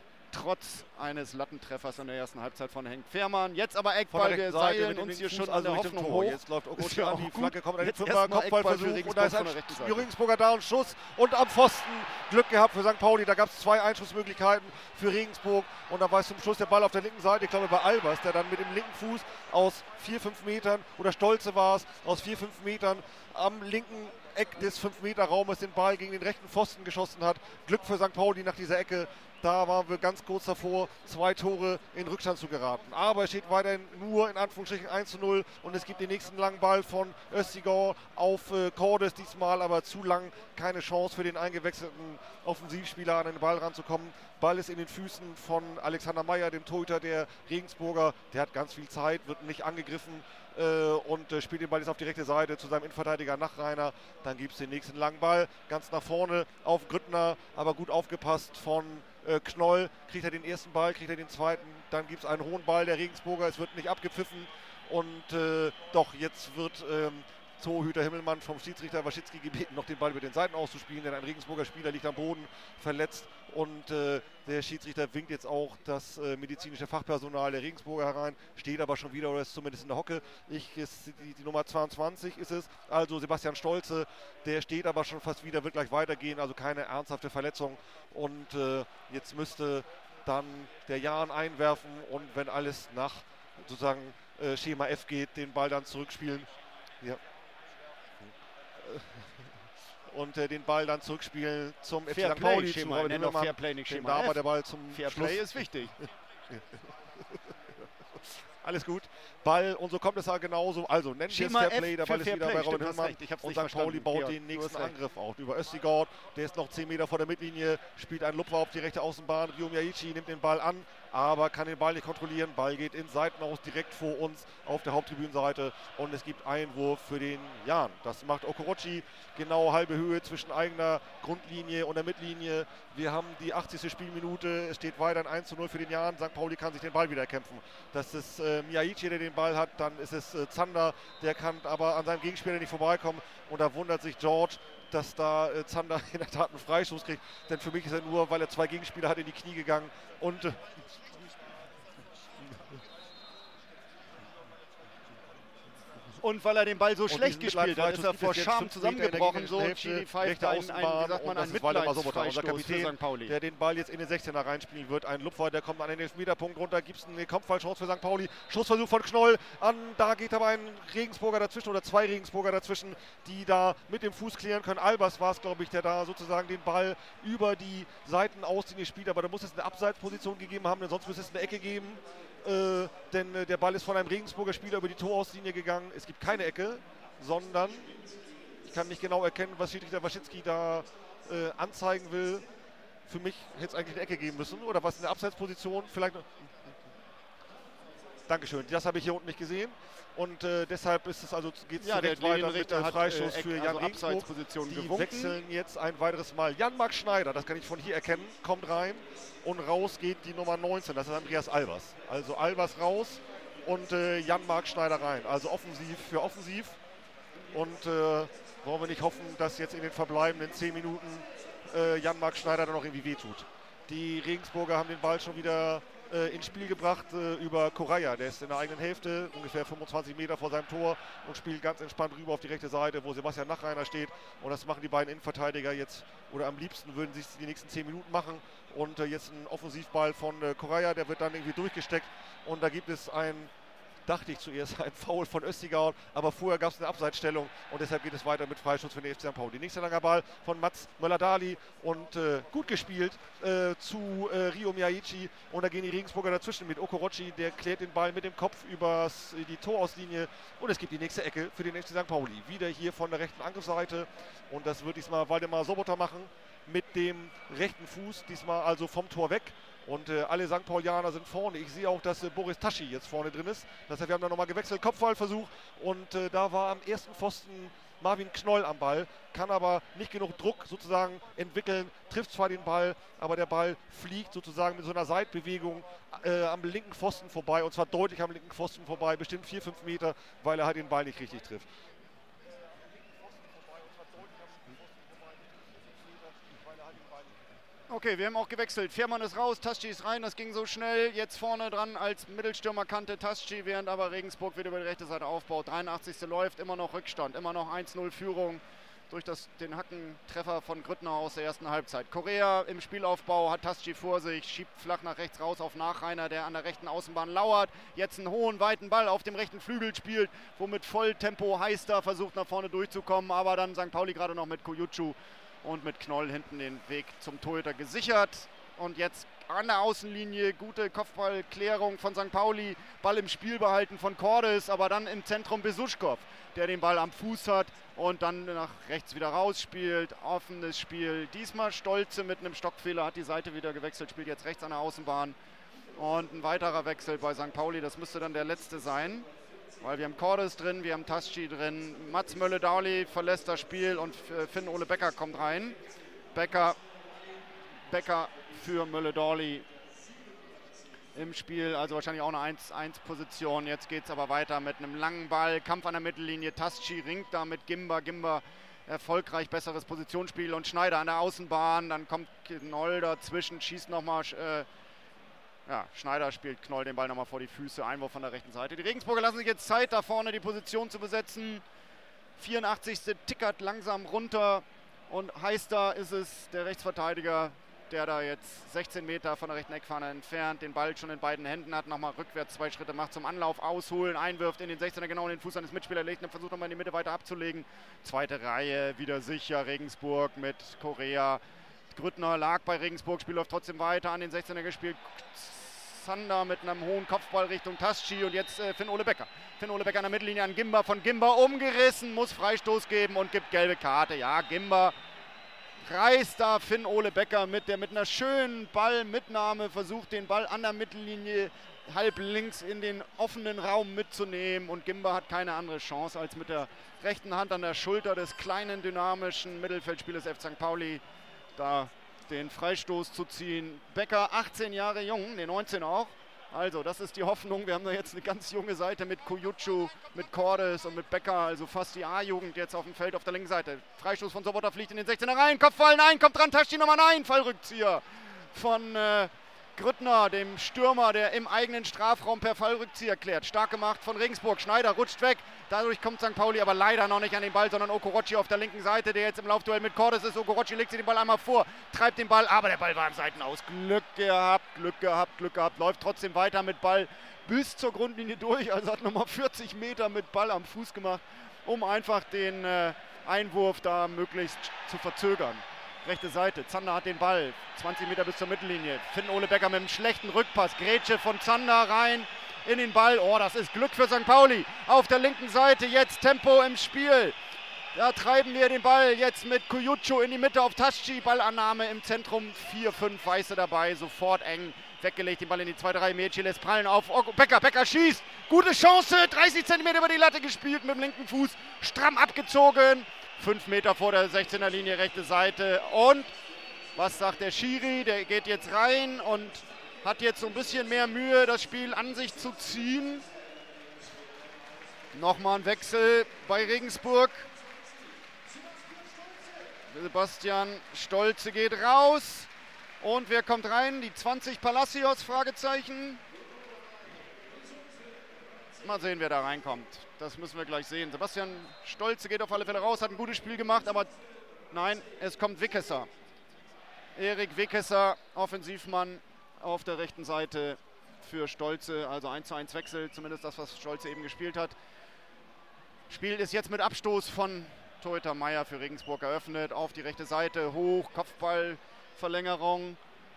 Trotz eines Lattentreffers in der ersten Halbzeit von Henk Fehrmann. Jetzt aber Eckball, wir seilen uns hier schon an der Hoffnung hoch. Jetzt läuft Okorochi an, die gut. Flanke kommt an den Jetzt Fünfer, erstmal Kopfballversuch Eckball für und da ist ein von der rechten Seite. Regensburger da und Schuss und am Pfosten Glück gehabt für Sankt Pauli. Da gab es zwei Einschussmöglichkeiten für Regensburg und da war es zum Schluss der Ball auf der linken Seite, ich glaube bei Albers, der dann mit dem linken Fuß aus vier, fünf Metern, oder Stolze war es, aus vier, fünf Metern am linken Eck des fünf Meter Raumes den Ball gegen den rechten Pfosten geschossen hat. Glück für Sankt Pauli nach dieser Ecke. Da waren wir ganz kurz davor, zwei Tore in Rückstand zu geraten. Aber es steht weiterhin nur in Anführungsstrichen eins zu null und es gibt den nächsten langen Ball von Östigor auf äh, Cordes, diesmal aber zu lang. Keine Chance für den eingewechselten Offensivspieler an den Ball ranzukommen. Ball ist in den Füßen von Alexander Meier, dem Torhüter der Regensburger. Der hat ganz viel Zeit, wird nicht angegriffen äh, und äh, spielt den Ball jetzt auf die rechte Seite zu seinem Innenverteidiger Nachreiner. Dann gibt es den nächsten langen Ball ganz nach vorne auf Grüttner, aber gut aufgepasst von Äh, Knoll. Kriegt er den ersten Ball, kriegt er den zweiten, dann gibt es einen hohen Ball der Regensburger, es wird nicht abgepfiffen und äh, doch, jetzt wird ähm, Torhüter Himmelmann vom Schiedsrichter Waschitzki gebeten, noch den Ball über den Seiten auszuspielen, denn ein Regensburger Spieler liegt am Boden, verletzt und äh, der Schiedsrichter winkt jetzt auch das äh, medizinische Fachpersonal der Regensburger herein, steht aber schon wieder, oder ist zumindest in der Hocke. Ich, ist die, die Nummer zweiundzwanzig ist es, also Sebastian Stolze, der steht aber schon fast wieder, wird gleich weitergehen, also keine ernsthafte Verletzung und äh, jetzt müsste dann der Jahn einwerfen und wenn alles nach sozusagen äh, Schema F geht, den Ball dann zurückspielen. Ja. Und äh, den Ball dann zurückspielen zum F C Sankt Pauli. Schema, zu nenn doch Fairplay, nicht Schema Da F. war der Ball zum Fairplay Schluss. ist wichtig. Alles gut. Ball und so kommt es halt genauso. Also nennen wir es Fairplay, der Ball ist wieder bei Robin Höllmann. Und Sankt Pauli baut den nächsten Angriff auf über Östigard. Der ist noch zehn Meter vor der Mittellinie, spielt einen Lupfer auf die rechte Außenbahn. Ryo Miyaichi nimmt den Ball an, aber kann den Ball nicht kontrollieren. Ball geht ins Seitenaus direkt vor uns auf der Haupttribünenseite und es gibt Einwurf für den Jan. Das macht Okorochi, genau halbe Höhe zwischen eigener Grundlinie und der Mittellinie. Wir haben die achtzigste Spielminute, es steht weiter ein eins zu null für den Jan. Sankt Pauli kann sich den Ball wieder kämpfen. Das ist äh, Miyaichi, der den Ball hat, dann ist es äh, Zander, der kann aber an seinem Gegenspieler nicht vorbeikommen und da wundert sich George, dass da äh, Zander in der Tat einen Freistoß kriegt, denn für mich ist er nur, weil er zwei Gegenspieler hat, in die Knie gegangen und äh, Und weil er den Ball so schlecht gespielt hat, ist er vor Scham zusammengebrochen. So, Chili pfeift einen, einen, wie sagt man, einen Mitleidsfreistoß für Sankt Pauli. Der den Ball jetzt in den sechzehner reinspielen wird. Ein Lupfer, der kommt an den Elfmeterpunkt runter, gibt es eine Kopfballchance für Sankt Pauli. Schussversuch von Knoll an, da geht aber ein Regensburger dazwischen oder zwei Regensburger dazwischen, die da mit dem Fuß klären können. Albers war es, glaube ich, der da sozusagen den Ball über die Seitenauslinie spielt, aber da muss es eine Abseitsposition gegeben haben, denn sonst müsste es eine Ecke geben. Äh, denn äh, der Ball ist von einem Regensburger Spieler über die Torauslinie gegangen. Es gibt keine Ecke, sondern ich kann nicht genau erkennen, was Schiedsrichter Waschitzki da äh, anzeigen will. Für mich hätte es eigentlich eine Ecke geben müssen oder was in der Abseitsposition vielleicht noch. Dankeschön, das habe ich hier unten nicht gesehen. Und äh, deshalb ist es also geht es ja, direkt weiter mit äh, Freistoß äh, für Jan also Regensburg. Die gewunken. Wechseln jetzt ein weiteres Mal. Jan-Marc Schneider, das kann ich von hier erkennen, kommt rein und raus geht die Nummer neunzehn, das ist Andreas Albers. Also Albers raus und äh, Jan-Marc Schneider rein. Also offensiv für offensiv. Und äh, wollen wir nicht hoffen, dass jetzt in den verbleibenden zehn Minuten äh, Jan-Marc Schneider dann noch irgendwie wehtut. Die Regensburger haben den Ball schon wieder ins Spiel gebracht äh, über Correa. Der ist in der eigenen Hälfte, ungefähr fünfundzwanzig Meter vor seinem Tor und spielt ganz entspannt rüber auf die rechte Seite, wo Sebastian Nachreiner steht. Und das machen die beiden Innenverteidiger jetzt, oder am liebsten würden sie es die nächsten zehn Minuten machen. Und äh, jetzt ein Offensivball von äh, Correa, der wird dann irgendwie durchgesteckt. Und da gibt es ein, dachte ich zuerst, ein Foul von Östigard, aber vorher gab es eine Abseitsstellung und deshalb geht es weiter mit Freistoß für den F C Sankt Pauli. Nächster langer Ball von Mats Möller-Dali und äh, gut gespielt äh, zu äh, Ryo Miyaichi und da gehen die Regensburger dazwischen mit Okorochi, der klärt den Ball mit dem Kopf über die Torauslinie und es gibt die nächste Ecke für den F C Sankt Pauli. Wieder hier von der rechten Angriffsseite und das wird diesmal Waldemar Sobota machen mit dem rechten Fuß, diesmal also vom Tor weg. Und äh, alle Sankt Paulianer sind vorne. Ich sehe auch, dass äh, Boris Taschi jetzt vorne drin ist. Das heißt, wir haben da nochmal gewechselt. Kopfballversuch. Und äh, da war am ersten Pfosten Marvin Knoll am Ball. Kann aber nicht genug Druck sozusagen entwickeln. Trifft zwar den Ball, aber der Ball fliegt sozusagen mit so einer Seitbewegung äh, am linken Pfosten vorbei. Und zwar deutlich am linken Pfosten vorbei. Bestimmt vier, fünf Meter, weil er halt den Ball nicht richtig trifft. Okay, wir haben auch gewechselt. Fährmann ist raus, Taschi ist rein, das ging so schnell. Jetzt vorne dran als Mittelstürmerkante Taschi, während aber Regensburg wieder über die rechte Seite aufbaut. dreiundachtzigste läuft, immer noch Rückstand, immer noch eins null Führung durch das, den Hackentreffer von Grüttner aus der ersten Halbzeit. Korea im Spielaufbau hat Taschi vor sich, schiebt flach nach rechts raus auf Nachreiner, der an der rechten Außenbahn lauert. Jetzt einen hohen, weiten Ball auf dem rechten Flügel spielt, womit Volltempo Heister versucht nach vorne durchzukommen, aber dann Sankt Pauli gerade noch mit Koyuchu und mit Knoll hinten den Weg zum Torhüter gesichert. Und jetzt an der Außenlinie gute Kopfballklärung von Sankt Pauli. Ball im Spiel behalten von Cordes, aber dann im Zentrum Besuschkow, der den Ball am Fuß hat und dann nach rechts wieder rausspielt. Offenes Spiel. Diesmal Stolze mit einem Stockfehler, hat die Seite wieder gewechselt, spielt jetzt rechts an der Außenbahn. Und ein weiterer Wechsel bei Sankt Pauli, das müsste dann der letzte sein. Weil wir haben Cordes drin, wir haben Taschi drin, Mats Mölle-Dali verlässt das Spiel und Finn-Ole Becker kommt rein. Becker, Becker für Mölle-Dali im Spiel, also wahrscheinlich auch eine eins eins Position. Jetzt geht es aber weiter mit einem langen Ball, Kampf an der Mittellinie, Taschi ringt da mit Gimba, Gimba erfolgreich, besseres Positionsspiel und Schneider an der Außenbahn, dann kommt Knoll dazwischen, schießt nochmal... Äh, Ja, Schneider spielt Knoll den Ball nochmal vor die Füße, Einwurf von der rechten Seite. Die Regensburger lassen sich jetzt Zeit, da vorne die Position zu besetzen. vierundachtzigste tickert langsam runter und Heister ist es, der Rechtsverteidiger, der da jetzt sechzehn Meter von der rechten Eckfahne entfernt, den Ball schon in beiden Händen hat, nochmal rückwärts zwei Schritte macht zum Anlauf, ausholen, einwirft in den sechzehner, genau in den Fuß seines Mitspielers legt und versucht nochmal in die Mitte weiter abzulegen. Zweite Reihe, wieder sicher, Regensburg mit Korea. Grüttner lag bei Regensburg, Spiel läuft trotzdem weiter, an den sechzehner gespielt. Zander mit einem hohen Kopfball Richtung Tasci und jetzt äh, Finn-Ole Becker. Finn-Ole Becker an der Mittellinie an Gimba, von Gimba umgerissen, muss Freistoß geben und gibt gelbe Karte. Ja, Gimba reißt da Finn-Ole Becker mit, der mit einer schönen Ballmitnahme versucht, den Ball an der Mittellinie halb links in den offenen Raum mitzunehmen und Gimba hat keine andere Chance, als mit der rechten Hand an der Schulter des kleinen, dynamischen Mittelfeldspielers F C Sankt Pauli da den Freistoß zu ziehen. Becker, achtzehn Jahre jung, ne neunzehn auch. Also das ist die Hoffnung. Wir haben da jetzt eine ganz junge Seite mit Kujucu, mit Cordes und mit Becker, also fast die A-Jugend jetzt auf dem Feld auf der linken Seite. Freistoß von Sobota fliegt in den sechzehner rein, Kopfball, nein, kommt dran, Taschi nochmal, nein, Fallrückzieher von äh, Grüttner, dem Stürmer, der im eigenen Strafraum per Fallrückzieher klärt. Stark gemacht von Regensburg. Schneider rutscht weg. Dadurch kommt Sankt Pauli aber leider noch nicht an den Ball, sondern Okorochi auf der linken Seite, der jetzt im Laufduell mit Cordes ist. Okorochi legt sich den Ball einmal vor, treibt den Ball, aber der Ball war im Seitenaus. Glück gehabt, Glück gehabt, Glück gehabt. Läuft trotzdem weiter mit Ball bis zur Grundlinie durch. Also hat nochmal vierzig Meter mit Ball am Fuß gemacht, um einfach den äh, Einwurf da möglichst zu verzögern. Rechte Seite, Zander hat den Ball, zwanzig Meter bis zur Mittellinie. Finn-Ole Becker mit einem schlechten Rückpass. Grätsche von Zander rein in den Ball. Oh, das ist Glück für Sankt Pauli. Auf der linken Seite jetzt Tempo im Spiel. Da treiben wir den Ball jetzt mit Kujucu in die Mitte auf Tasci. Ballannahme im Zentrum, vier, fünf Weiße dabei, sofort eng weggelegt. Den Ball in die zweite Reihe. Mädchen lässt prallen auf oh, Becker. Becker schießt. Gute Chance, dreißig Zentimeter über die Latte gespielt mit dem linken Fuß. Stramm abgezogen. Fünf Meter vor der sechzehner Linie, rechte Seite. Und was sagt der Schiri? Der geht jetzt rein und hat jetzt so ein bisschen mehr Mühe, das Spiel an sich zu ziehen. Nochmal ein Wechsel bei Regensburg. Sebastian Stolze geht raus. Und wer kommt rein? Die zwanzig Palacios, Fragezeichen. Mal sehen, wer da reinkommt. Das müssen wir gleich sehen. Sebastian Stolze geht auf alle Fälle raus, hat ein gutes Spiel gemacht, aber nein, es kommt Wickesser. Erik Wickesser, Offensivmann auf der rechten Seite für Stolze. Also eins zu eins Wechsel, zumindest das, was Stolze eben gespielt hat. Spiel ist jetzt mit Abstoß von Torhüter Meier für Regensburg eröffnet. Auf die rechte Seite, hoch, Kopfballverlängerung.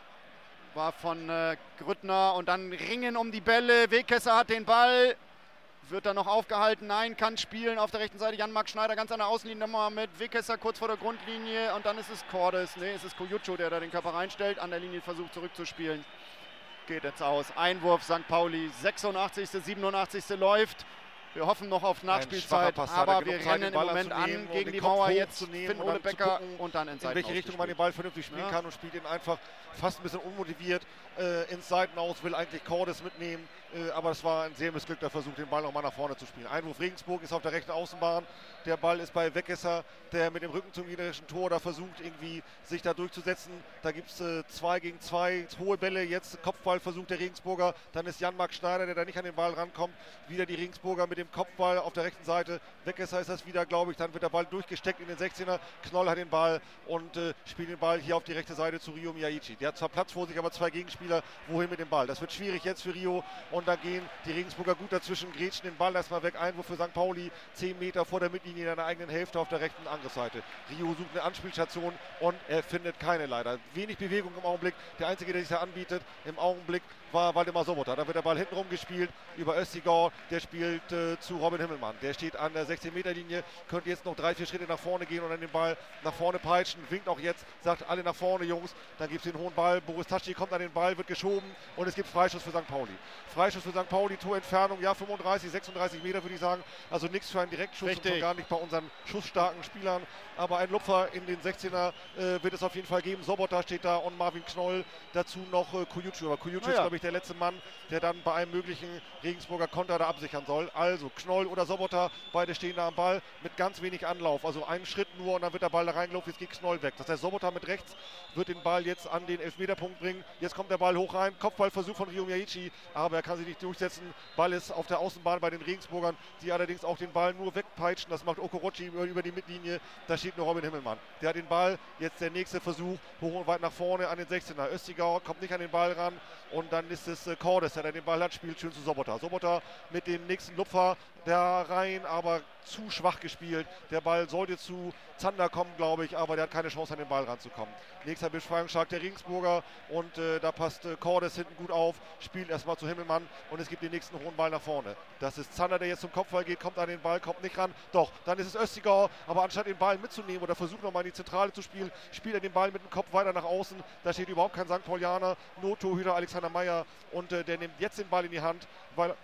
War von äh, Grüttner und dann Ringen um die Bälle. Wickesser hat den Ball. Wird dann noch aufgehalten? Nein, kann spielen. Auf der rechten Seite Jan-Marc Schneider ganz an der Außenlinie nochmal mit Wickesser kurz vor der Grundlinie. Und dann ist es Cordes. Ne, es ist Kujucu, der da den Körper reinstellt. An der Linie versucht zurückzuspielen. Geht jetzt aus. Einwurf Sankt Pauli. sechsundachtzigste siebenundachtzigste läuft. Wir hoffen noch auf Nachspielzeit, aber wir rennen im Moment an gegen die Mauer jetzt. Finn-Ole Becker und dann ins Seitenaus. In welche Richtung man den Ball vernünftig spielen kann und spielt ihn einfach fast ein bisschen unmotiviert äh, ins Seitenaus, will eigentlich Cordes mitnehmen, äh, aber es war ein sehr missglückter Versuch, den Ball nochmal nach vorne zu spielen. Einwurf Regensburg ist auf der rechten Außenbahn, der Ball ist bei Wickesser, der mit dem Rücken zum gegnerischen Tor da versucht irgendwie sich da durchzusetzen. Da gibt es äh, zwei gegen zwei hohe Bälle, jetzt Kopfballversuch der Regensburger, dann ist Jan-Marc Schneider, der da nicht an den Ball rankommt, wieder die Regensburger mit dem Kopfball auf der rechten Seite. Wickesser ist das wieder, glaube ich, dann wird der Ball durchgesteckt in den sechzehner, Knoll hat den Ball und äh, spielt den Ball hier auf die rechte Seite zu Rio Miyaichi. Der hat zwar Platz vor sich, aber zwei Gegenspieler, wohin mit dem Ball? Das wird schwierig jetzt für Rio und da gehen die Regensburger gut dazwischen, grätschen den Ball erstmal weg, Einwurf für Sankt Pauli, zehn Meter vor der Mittellinie in der eigenen Hälfte auf der rechten Angriffsseite. Rio sucht eine Anspielstation und er findet keine leider. Wenig Bewegung im Augenblick, der Einzige, der sich da anbietet im Augenblick war Waldemar Sobota. Da wird der Ball hintenrum gespielt über Östigau, der spielt äh, zu Robin Himmelmann. Der steht an der sechzehn Meter Linie, könnte jetzt noch drei, vier Schritte nach vorne gehen und dann den Ball nach vorne peitschen, winkt auch jetzt, sagt alle nach vorne Jungs, dann gibt es den hohen Ball, Boris Taschi kommt an den Ball, wird geschoben und es gibt Freischuss für Sankt Pauli. Freischuss für Sankt Pauli, Torentfernung, ja fünfunddreißig, sechsunddreißig Meter würde ich sagen, also nichts für einen Direktschuss und schon gar nicht bei unseren schussstarken Spielern, aber ein Lupfer in den sechzehner äh, wird es auf jeden Fall geben. Sobota steht da und Marvin Knoll, dazu noch äh, Kujucu, aber Kujucu ja. ist glaube ich der letzte Mann, der dann bei einem möglichen Regensburger Konter da absichern soll. Also Knoll oder Sobota, beide stehen da am Ball mit ganz wenig Anlauf, also einen Schritt nur und dann wird der Ball da reingelaufen, jetzt geht Knoll weg. Das heißt, Sobota mit rechts wird den Ball jetzt an den Elfmeterpunkt bringen. Jetzt kommt der Ball hoch rein, Kopfballversuch von Rio Miyaichi, aber er kann sich nicht durchsetzen. Ball ist auf der Außenbahn bei den Regensburgern, die allerdings auch den Ball nur wegpeitschen. Das macht Okorochi über, über die Mittellinie. Da steht nur Robin Himmelmann. Der hat den Ball, jetzt der nächste Versuch, hoch und weit nach vorne an den sechzehner. Östigau kommt nicht an den Ball ran und dann ist es äh, Cordes, der den Ball hat, spielt schön zu Sobota. Sobota mit dem nächsten Lupfer da, da rein, aber zu schwach gespielt. Der Ball sollte zu Zander kommen, glaube ich, aber der hat keine Chance, an den Ball ranzukommen. Nächster Befreiungsschlag der Regensburger und äh, da passt äh, Cordes hinten gut auf, spielt erstmal zu Himmelmann und es gibt den nächsten hohen Ball nach vorne. Das ist Zander, der jetzt zum Kopfball geht, kommt an den Ball, kommt nicht ran. Doch, dann ist es Östigauer, aber anstatt den Ball mitzunehmen oder versucht nochmal in die Zentrale zu spielen, spielt er den Ball mit dem Kopf weiter nach außen. Da steht überhaupt kein Sankt Paulianer, Nottorhüter Alexander Meyer und äh, der nimmt jetzt den Ball in die Hand, weil...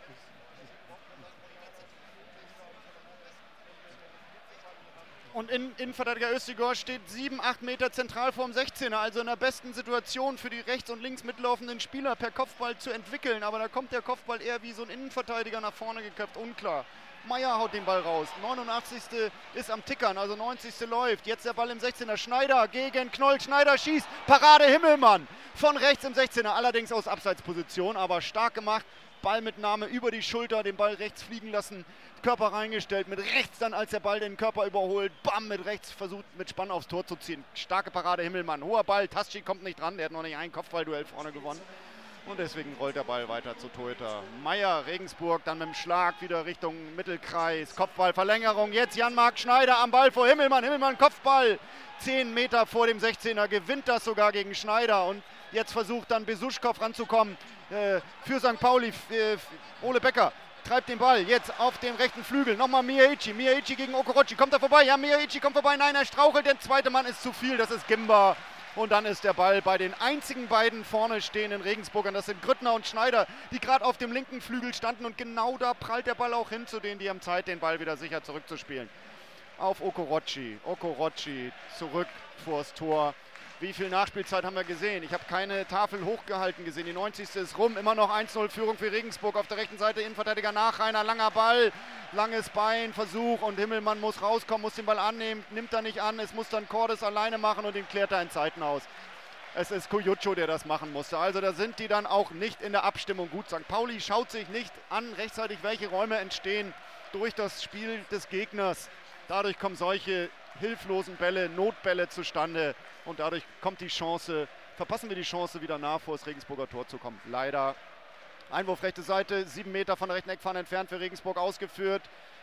Und in, Innenverteidiger Östigauer steht sieben, acht Meter zentral vorm sechzehner, also in der besten Situation für die rechts und links mitlaufenden Spieler per Kopfball zu entwickeln. Aber da kommt der Kopfball eher wie so ein Innenverteidiger nach vorne geköpft, unklar. Meier haut den Ball raus. neunundachtzigste ist am Tickern, also neunzigste läuft. Jetzt der Ball im sechzehner. Schneider gegen Knoll. Schneider schießt. Parade Himmelmann von rechts im sechzehner, allerdings aus Abseitsposition, aber stark gemacht. Ballmitnahme über die Schulter, den Ball rechts fliegen lassen, Körper reingestellt, mit rechts dann, als der Ball den Körper überholt, bam, mit rechts versucht, mit Spann aufs Tor zu ziehen. Starke Parade Himmelmann, hoher Ball, Tasci kommt nicht dran, der hat noch nicht ein Kopfballduell vorne gewonnen. Und deswegen rollt der Ball weiter zu Torhüter Meier, Regensburg, dann mit dem Schlag wieder Richtung Mittelkreis, Kopfball, Verlängerung, jetzt Jan-Marc Schneider am Ball vor Himmelmann, Himmelmann Kopfball, zehn Meter vor dem sechzehner, gewinnt das sogar gegen Schneider und jetzt versucht dann Besuschkow ranzukommen äh, für Sankt Pauli, äh, Ole Becker treibt den Ball jetzt auf den rechten Flügel, nochmal Miyaichi, Miyaichi gegen Okorochi, kommt er vorbei, ja Miyaichi kommt vorbei, nein, er strauchelt, der zweite Mann ist zu viel, das ist Gimba. Und dann ist der Ball bei den einzigen beiden vorne stehenden Regensburgern, das sind Grüttner und Schneider, die gerade auf dem linken Flügel standen und genau da prallt der Ball auch hin zu denen, die haben Zeit, den Ball wieder sicher zurückzuspielen. Auf Okorochi, Okorochi zurück vors Tor. Wie viel Nachspielzeit haben wir gesehen? Ich habe keine Tafel hochgehalten gesehen. Die neunzigste ist rum. Immer noch eins null Führung für Regensburg. Auf der rechten Seite Innenverteidiger Nachreiner. Langer Ball, langes Bein, Versuch. Und Himmelmann muss rauskommen, muss den Ball annehmen. Nimmt er nicht an. Es muss dann Cordes alleine machen und den klärt er in Zeiten aus. Es ist Kujutscho, der das machen musste. Also da sind die dann auch nicht in der Abstimmung gut. Sankt Pauli schaut sich nicht an rechtzeitig, welche Räume entstehen durch das Spiel des Gegners. Dadurch kommen solche hilflosen Bälle, Notbälle zustande und dadurch kommt die Chance, verpassen wir die Chance, wieder nah vor das Regensburger Tor zu kommen. Leider. Einwurf rechte Seite, sieben Meter von der rechten Eckfahne entfernt für Regensburg ausgeführt.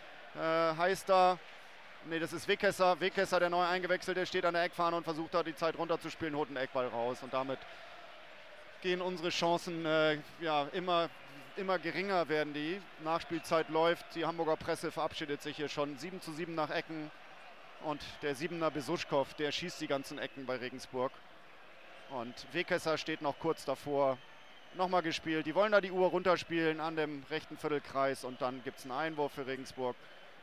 Äh, heißt da, nee, das ist Wekesser, Wekesser, der neu eingewechselte, steht an der Eckfahne und versucht da die Zeit runterzuspielen, holt einen Eckball raus und damit gehen unsere Chancen äh, ja, immer, immer geringer werden die. Nachspielzeit läuft, die Hamburger Presse verabschiedet sich hier schon, sieben zu sieben nach Ecken. Und der Siebener Besuschkow, der schießt die ganzen Ecken bei Regensburg. Und Wekesser steht noch kurz davor. Nochmal gespielt. Die wollen da die Uhr runterspielen an dem rechten Viertelkreis. Und dann gibt es einen Einwurf für Regensburg.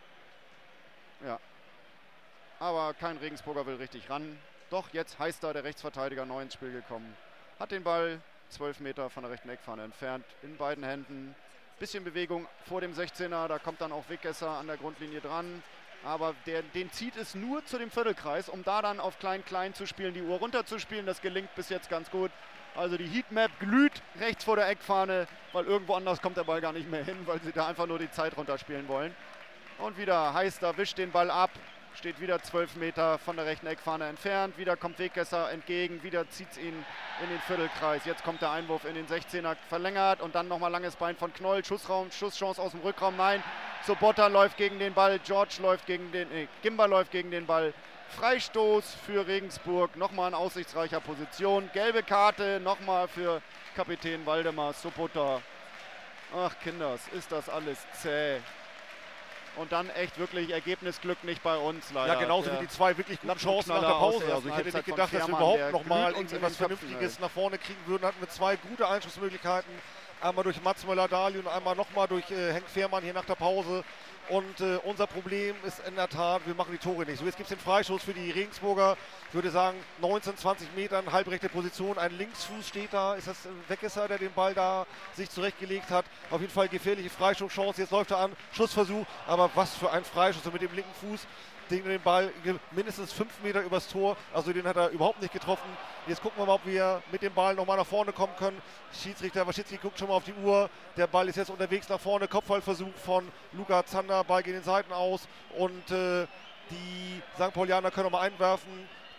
Ja. Aber kein Regensburger will richtig ran. Doch, jetzt heißt da der Rechtsverteidiger neu ins Spiel gekommen. Hat den Ball zwölf Meter von der rechten Eckfahne entfernt. In beiden Händen. Bisschen Bewegung vor dem sechzehner. Da kommt dann auch Wekesser an der Grundlinie dran. Aber der, den zieht es nur zu dem Viertelkreis, um da dann auf Klein-Klein zu spielen, die Uhr runterzuspielen. Das gelingt bis jetzt ganz gut. Also die Heatmap glüht rechts vor der Eckfahne, weil irgendwo anders kommt der Ball gar nicht mehr hin, weil sie da einfach nur die Zeit runterspielen wollen. Und wieder Heister wischt den Ball ab, steht wieder zwölf Meter von der rechten Eckfahne entfernt. Wieder kommt Wekesser entgegen, wieder zieht es ihn in den Viertelkreis. Jetzt kommt der Einwurf in den sechzehner verlängert und dann nochmal langes Bein von Knoll. Schussraum, Schusschance aus dem Rückraum, nein. Sobotta läuft gegen den Ball, George läuft gegen den, nee, Gimba läuft gegen den Ball. Freistoß für Regensburg, nochmal in aussichtsreicher Position. Gelbe Karte nochmal für Kapitän Waldemar Sobotta. Ach Kinders, ist das alles zäh. Und dann echt wirklich Ergebnisglück nicht bei uns leider. Ja, genauso wie die zwei wirklich guten Chancen nach der Pause. Also ich hätte nicht gedacht, dass wir überhaupt nochmal irgendwas Vernünftiges nach vorne kriegen würden. Hatten wir zwei gute Einschussmöglichkeiten. Einmal durch Mats Möller-Dali und einmal nochmal durch äh, Henk Fehrmann hier nach der Pause. Und äh, unser Problem ist in der Tat, wir machen die Tore nicht. So, jetzt gibt es den Freischuss für die Regensburger. Ich würde sagen, neunzehn, zwanzig Metern, halbrechte Position. Ein Linksfuß steht da. Ist das Wekesser, der den Ball da sich zurechtgelegt hat? Auf jeden Fall gefährliche Freistoßchance. Jetzt läuft er an. Schussversuch. Aber was für ein Freischuss. Und mit dem linken Fuß den Ball mindestens fünf Meter übers Tor. Also den hat er überhaupt nicht getroffen. Jetzt gucken wir mal, ob wir mit dem Ball nochmal nach vorne kommen können. Schiedsrichter Waschitzki guckt schon mal auf die Uhr. Der Ball ist jetzt unterwegs nach vorne. Kopfballversuch von Luca Zander. Ball geht den Seiten aus. Und äh, die Sankt Paulianer können nochmal einwerfen.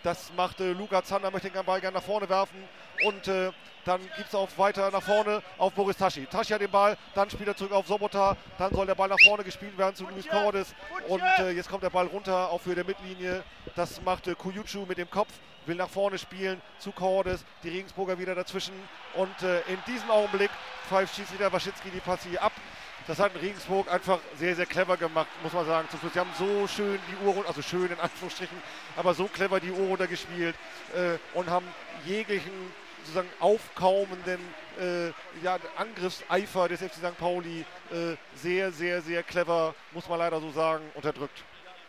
Das macht äh, Luca Zander, möchte den Ball gerne nach vorne werfen. Und äh, dann gibt es auch weiter nach vorne auf Boris Taschi. Taschi hat den Ball, dann spielt er zurück auf Sobota. Dann soll der Ball nach vorne gespielt werden zu Luis Cordes. Und äh, jetzt kommt der Ball runter, auch für der Mittellinie. Das macht äh, Kuyucu mit dem Kopf, will nach vorne spielen zu Cordes. Die Regensburger wieder dazwischen. Und äh, in diesem Augenblick pfeift Schiedsrichter Waschitski die Partie ab. Das hat Regensburg einfach sehr, sehr clever gemacht, muss man sagen. Zum Schluss, sie haben so schön die Uhr, also schön in Anführungsstrichen, aber so clever die Uhr runtergespielt äh, und haben jeglichen sozusagen aufkommenden äh, ja, Angriffseifer des F C Sankt Pauli äh, sehr, sehr, sehr clever, muss man leider so sagen, unterdrückt.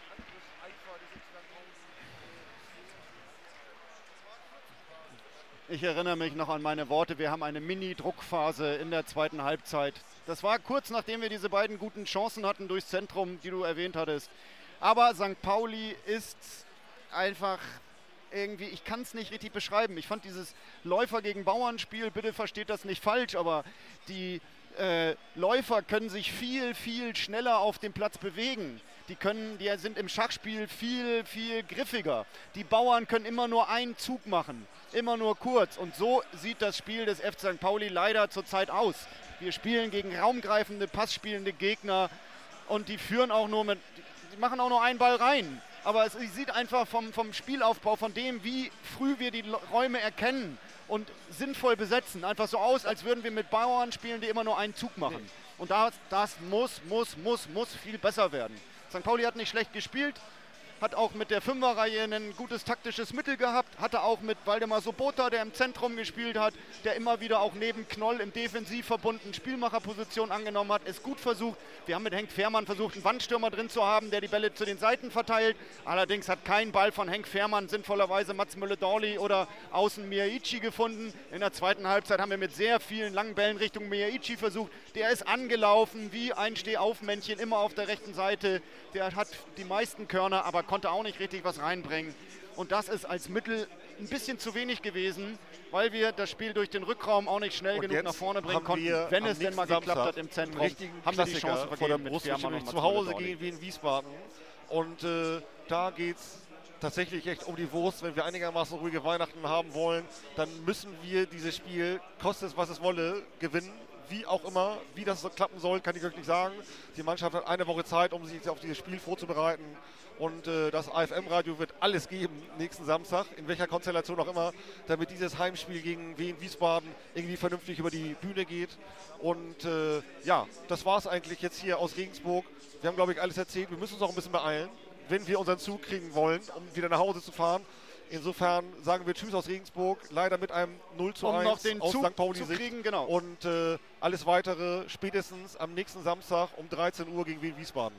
Ich erinnere mich noch an meine Worte, wir haben eine Mini-Druckphase in der zweiten Halbzeit. Das war kurz nachdem wir diese beiden guten Chancen hatten durchs Zentrum, die du erwähnt hattest. Aber Sankt Pauli ist einfach irgendwie, ich kann es nicht richtig beschreiben. Ich fand dieses Läufer gegen Bauernspiel, bitte versteht das nicht falsch, aber die äh, Läufer können sich viel, viel schneller auf dem Platz bewegen. Die, können, die sind im Schachspiel viel, viel griffiger. Die Bauern können immer nur einen Zug machen, immer nur kurz. Und so sieht das Spiel des F C Sankt Pauli leider zurzeit aus. Wir spielen gegen raumgreifende, passspielende Gegner und die führen auch nur mit, die machen auch nur einen Ball rein. Aber es sieht einfach vom, vom Spielaufbau, von dem, wie früh wir die Räume erkennen und sinnvoll besetzen, einfach so aus, als würden wir mit Bauern spielen, die immer nur einen Zug machen. Und das, das muss, muss, muss, muss viel besser werden. Sankt Pauli hat nicht schlecht gespielt, hat auch mit der Fünferreihe ein gutes taktisches Mittel gehabt, hatte auch mit Waldemar Sobota, der im Zentrum gespielt hat, der immer wieder auch neben Knoll im Defensivverbund eine Spielmacherposition angenommen hat, ist gut versucht. Wir haben mit Henk Fährmann versucht, einen Wandstürmer drin zu haben, der die Bälle zu den Seiten verteilt. Allerdings hat kein Ball von Henk Fährmann sinnvollerweise Mats Mülle-Dorli oder außen Miyaichi gefunden. In der zweiten Halbzeit haben wir mit sehr vielen langen Bällen Richtung Miyaichi versucht. Der ist angelaufen wie ein Stehaufmännchen, immer auf der rechten Seite. Der hat die meisten Körner, aber konnte auch nicht richtig was reinbringen. Und das ist als Mittel ein bisschen zu wenig gewesen, weil wir das Spiel durch den Rückraum auch nicht schnell und genug nach vorne bringen konnten. Wenn es denn mal Samstag geklappt hat im Zentrum, haben wir die Chance vor der Brust, nämlich zu Hause gegen Wien Wiesbaden. Und äh, da geht es tatsächlich echt um die Wurst. Wenn wir einigermaßen ruhige Weihnachten haben wollen, dann müssen wir dieses Spiel, koste es was es wolle, gewinnen. Wie auch immer, wie das so klappen soll, kann ich euch nicht sagen. Die Mannschaft hat eine Woche Zeit, um sich auf dieses Spiel vorzubereiten. Und äh, das A F M-Radio wird alles geben nächsten Samstag, in welcher Konstellation auch immer, damit dieses Heimspiel gegen Wien Wiesbaden irgendwie vernünftig über die Bühne geht. Und äh, ja, das war es eigentlich jetzt hier aus Regensburg. Wir haben, glaube ich, alles erzählt. Wir müssen uns auch ein bisschen beeilen, wenn wir unseren Zug kriegen wollen, um wieder nach Hause zu fahren. Insofern sagen wir Tschüss aus Regensburg, leider mit einem null zu eins um noch den aus Zug Sankt Pauli zu Sicht. kriegen, genau. Und äh, alles Weitere spätestens am nächsten Samstag um dreizehn Uhr gegen Wien Wiesbaden.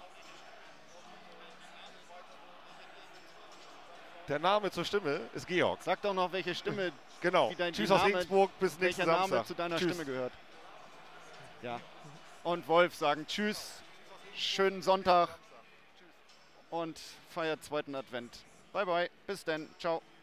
Der Name zur Stimme ist Georg. Sag doch noch, welche Stimme, genau. wie dein Tschüss Name, aus Regensburg, bis nächsten welcher Samstag. Name zu deiner Tschüss. Stimme gehört. Ja. Und Wolf sagen Tschüss, schönen Sonntag und feiert zweiten Advent. Bye bye, bis dann, ciao.